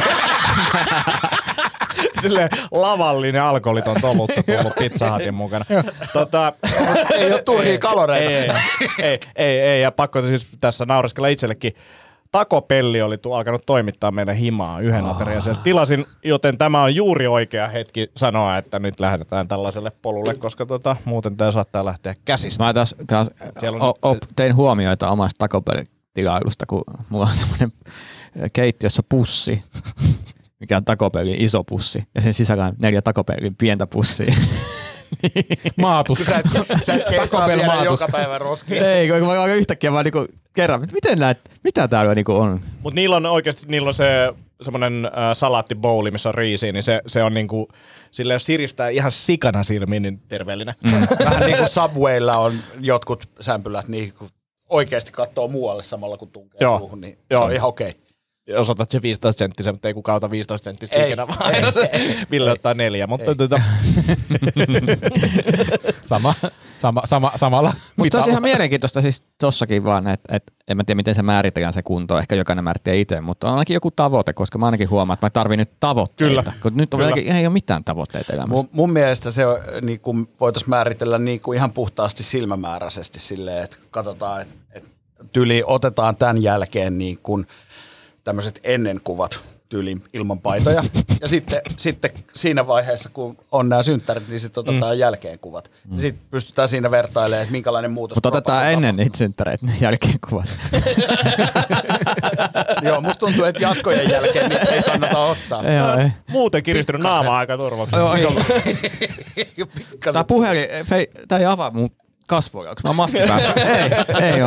Silleen lavallinen alkoholiton olutta tullut Pizza Hutin mukana. tota, Ei ole turhia kaloreita. ei, ei, ei, ei, ei, ja pakko siis tässä naureskella itsellekin. Taco Pelli oli tu- alkanut toimittaa meille himaa yhden aterian. Sieltä tilasin, joten tämä on juuri oikea hetki sanoa, että nyt lähdetään tällaiselle polulle, koska tota, muuten tämä saattaa lähteä käsistä. Mä taas, taas Siellä on o, o, se- tein huomioita omasta Taco Bell-tilailusta, kun mulla on semmoinen keittiössä pussi, mikä on Taco Bellin iso pussi, ja sen sisällä on neljä Taco Bellin pientä pussia. Maatus. Sä et, sä et Taco kehtaa Bell viedä maatus. joka päivä roskia. Ei, kun mä vaan yhtäkkiä vaan niinku kerran, että miten näet, mitä täällä niinku on? Mutta niillä on oikeasti niillä on se semmoinen äh, salaattibowli, missä on riisiä, niin se, se on niinku, sillä jos siristää ihan sikana silmiin, niin terveellinen. Mm. Vähän niin kuin Subwaylla on jotkut sämpylät, niin kun oikeasti katsoo muualle samalla kun tunkee Joo. suuhun, niin Joo. se on ihan okei. Jos otat se viisitoista senttisen, mutta ei kukaan ota viisitoista senttistä Ei, ikinä, vaan ei, aina se ei, Ville ei. ottaa neljä. Mutta tota, Sama, sama, sama, samalla Mutta se mitalla. on ihan mielenkiintoista siis tossakin vaan, että et, en mä tiedä miten se määritellään se kunto, ehkä jokainen määrittää itse, mutta on ainakin joku tavoite, koska mä ainakin huomaan, että mä tarvin nyt tavoitteita. Kyllä. Kun nyt on Kyllä. jotenkin, ei ole mitään tavoitteita elämässä. Mun, mun mielestä se on, niin kuin voitaisiin määritellä niin kuin ihan puhtaasti silmämääräisesti silleen, että katsotaan, että, että tyli otetaan tämän jälkeen niin kuin tämmöiset ennenkuvat tyyliin ilman paitoja. Ja sitten, sitten siinä vaiheessa, kun on nämä synttärit, niin sitten otetaan mm. jälkeenkuvat. Mm. Sitten pystytään siinä vertailemaan, että minkälainen muutos. Mutta otetaan kroopassa ennen tapahtuu. niitä synttäreitä, ne jälkeen kuvat. Joo, musta tuntuu, että jatkojen jälkeen niitä ei kannata ottaa. Joo, ei. muuten kiristynyt naama aika turvaksi. Joo, aika- Pikkasen. Tää puhelin, fei, tää ei avaa mun kasvoja, onko mä oon maski päässä? ei, ei oo.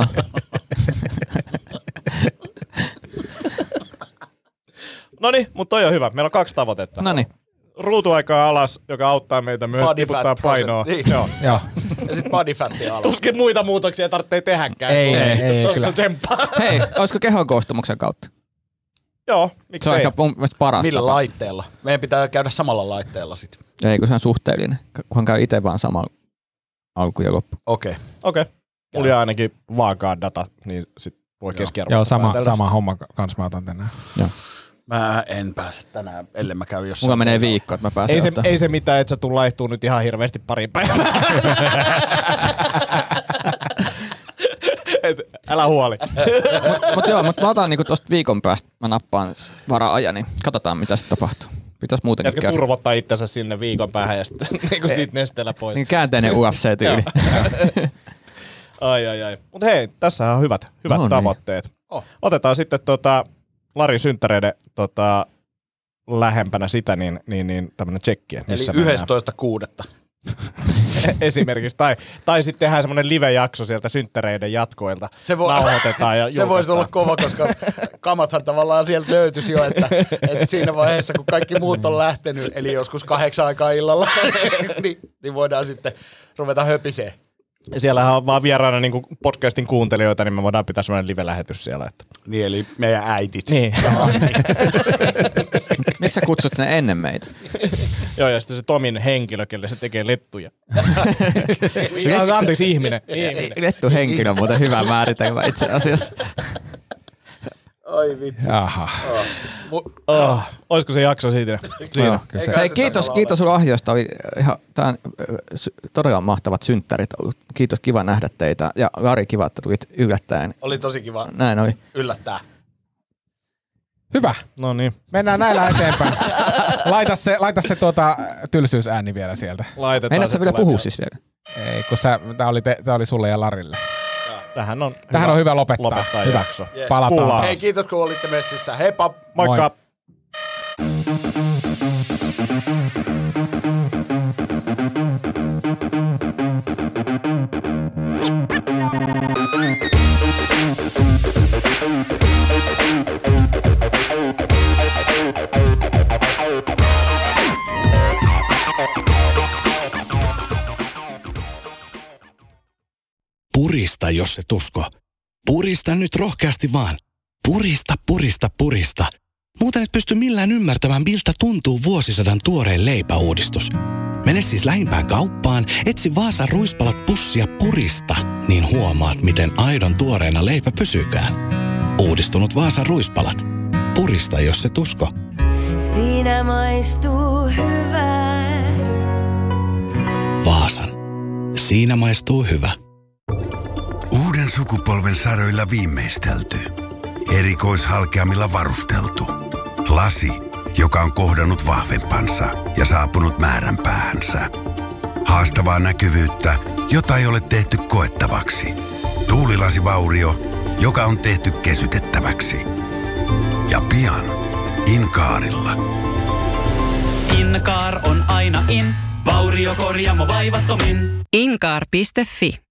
Noniin, mutta toi on hyvä. Meillä on kaksi tavoitetta. Noniin. Ruutuaikaa alas, joka auttaa meitä myös Body tiputtaa fat painoa. percent, niin. Joo. Joo. Ja sit bodyfatti alla. Tuskin muita muutoksia tarvitsee tehdäkään. Ei, ei, ei, Tuossa kyllä. on tsemppaa. Hei, olisiko kehon koostumuksen kautta? Joo, Se on miksei. ehkä mun mielestä paras Millä tapa. laitteella? Meidän pitää käydä samalla laitteella sit. Ei, kun se on suhteellinen. Kunhan käy itse vaan samalla alku ja loppu. Okei. Okay. Okei. Okay. Mulla jää ainakin vaakaa data, niin sit voi keskiarvoista Joo, sama, päätellä. sama homma kans mä otan tänään. Joo. Mä en pääse tänään, ellei mä käy jossain. Mulla menee viikko, että mä pääsen Ei se, ottaa. ei se mitään, että sä tuu laihtuu nyt ihan hirveästi parin päivänä. Et, älä huoli. Mut joo, mut mä otan niinku tosta viikon päästä, mä nappaan vara-ajan, niin katsotaan mitä sitten tapahtuu. Pitäis muutenkin Jätkä käydä. turvottaa itsensä sinne viikon päähän ja sitten niinku siitä nesteellä pois. Niin käänteinen U F C-tyyli. Ai ai ai. Mut hei, tässä on hyvät, hyvät No niin. tavoitteet. Oh. Otetaan sitten tota, Larin synttäreiden tota, lähempänä sitä, niin, niin, niin tämmönen tsekki. Eli missä mennään. yhdestoista kuudetta Esimerkiksi. Tai, tai sitten tehdään semmonen live-jakso sieltä synttäreiden jatkoilta. Se voi- Nauhoitetaan ja Se voisi julkaistaan. olla kova, koska kamathan tavallaan sieltä löytyisi jo, että, että siinä vaiheessa, kun kaikki muut on lähtenyt, eli joskus kahdeksan aikaa illalla, niin, niin voidaan sitten ruveta höpiseen. Siellähän on vaan vieraana niin podcastin kuuntelijoita, niin me voidaan pitää semmoinen live-lähetys siellä. Että. Niin, eli meidän äitit. Niin. Miksi sä kutsut ne ennen meitä? Joo, ja sitten se Tomin henkilö, kelle se tekee lettuja. Anteeksi, ihminen. ihminen. Lettu henkilö on muuten hyvä määritelmä itse asiassa. Ai vitsi. Jaha. Oh, olisiko se jakso siitä? Siinä. Joo. Kyllä se- Hei, se kiitos, tasolla kiitos sulla lahjoista. Oli ihan tämän, todella mahtavat synttärit ollut. Kiitos, kiva nähdä teitä. Ja Lari, kiva, että tulit yllättäen. Oli tosi kiva Näin oli. yllättää. Hyvä. No niin. Mennään näillä eteenpäin. Laita se, laita se tuota tylsyysääni vielä sieltä. Laitetaan. Meinaat se sä vielä tulee puhua siis vielä? Ei, kun sä, tää oli, te, tää oli sulle ja Larille. Tähän on Tähän on hyvä lopettaa. lopettaa Hyvä. jakso. Yes. Palataan Kuullaan. taas. Hei, kiitos kun olitte messissä. Heippa! Moikka! Moi. Purista, jos et usko. Purista nyt rohkeasti vaan. Purista, purista, purista. Muuten et pysty millään ymmärtämään, miltä tuntuu vuosisadan tuoreen leipäuudistus. Mene siis lähimpään kauppaan, etsi Vaasan ruispalat pussia Purista, niin huomaat, miten aidon tuoreena leipä pysyykään. Uudistunut Vaasan ruispalat. Purista, jos et usko. Siinä maistuu hyvää. Vaasan. Siinä maistuu hyvä. Uuden sukupolven saroilla viimeistelty. Erikoishalkeamilla varusteltu. Lasi, joka on kohdannut vahvempansa ja saapunut määränpäähänsä. Haastavaa näkyvyyttä, jota ei ole tehty koettavaksi. Tuulilasivaurio, joka on tehty kesytettäväksi. Ja pian Inkaarilla. Inkaar on aina in, vauriokorjaamo vaivattomin. Inkaar piste fi.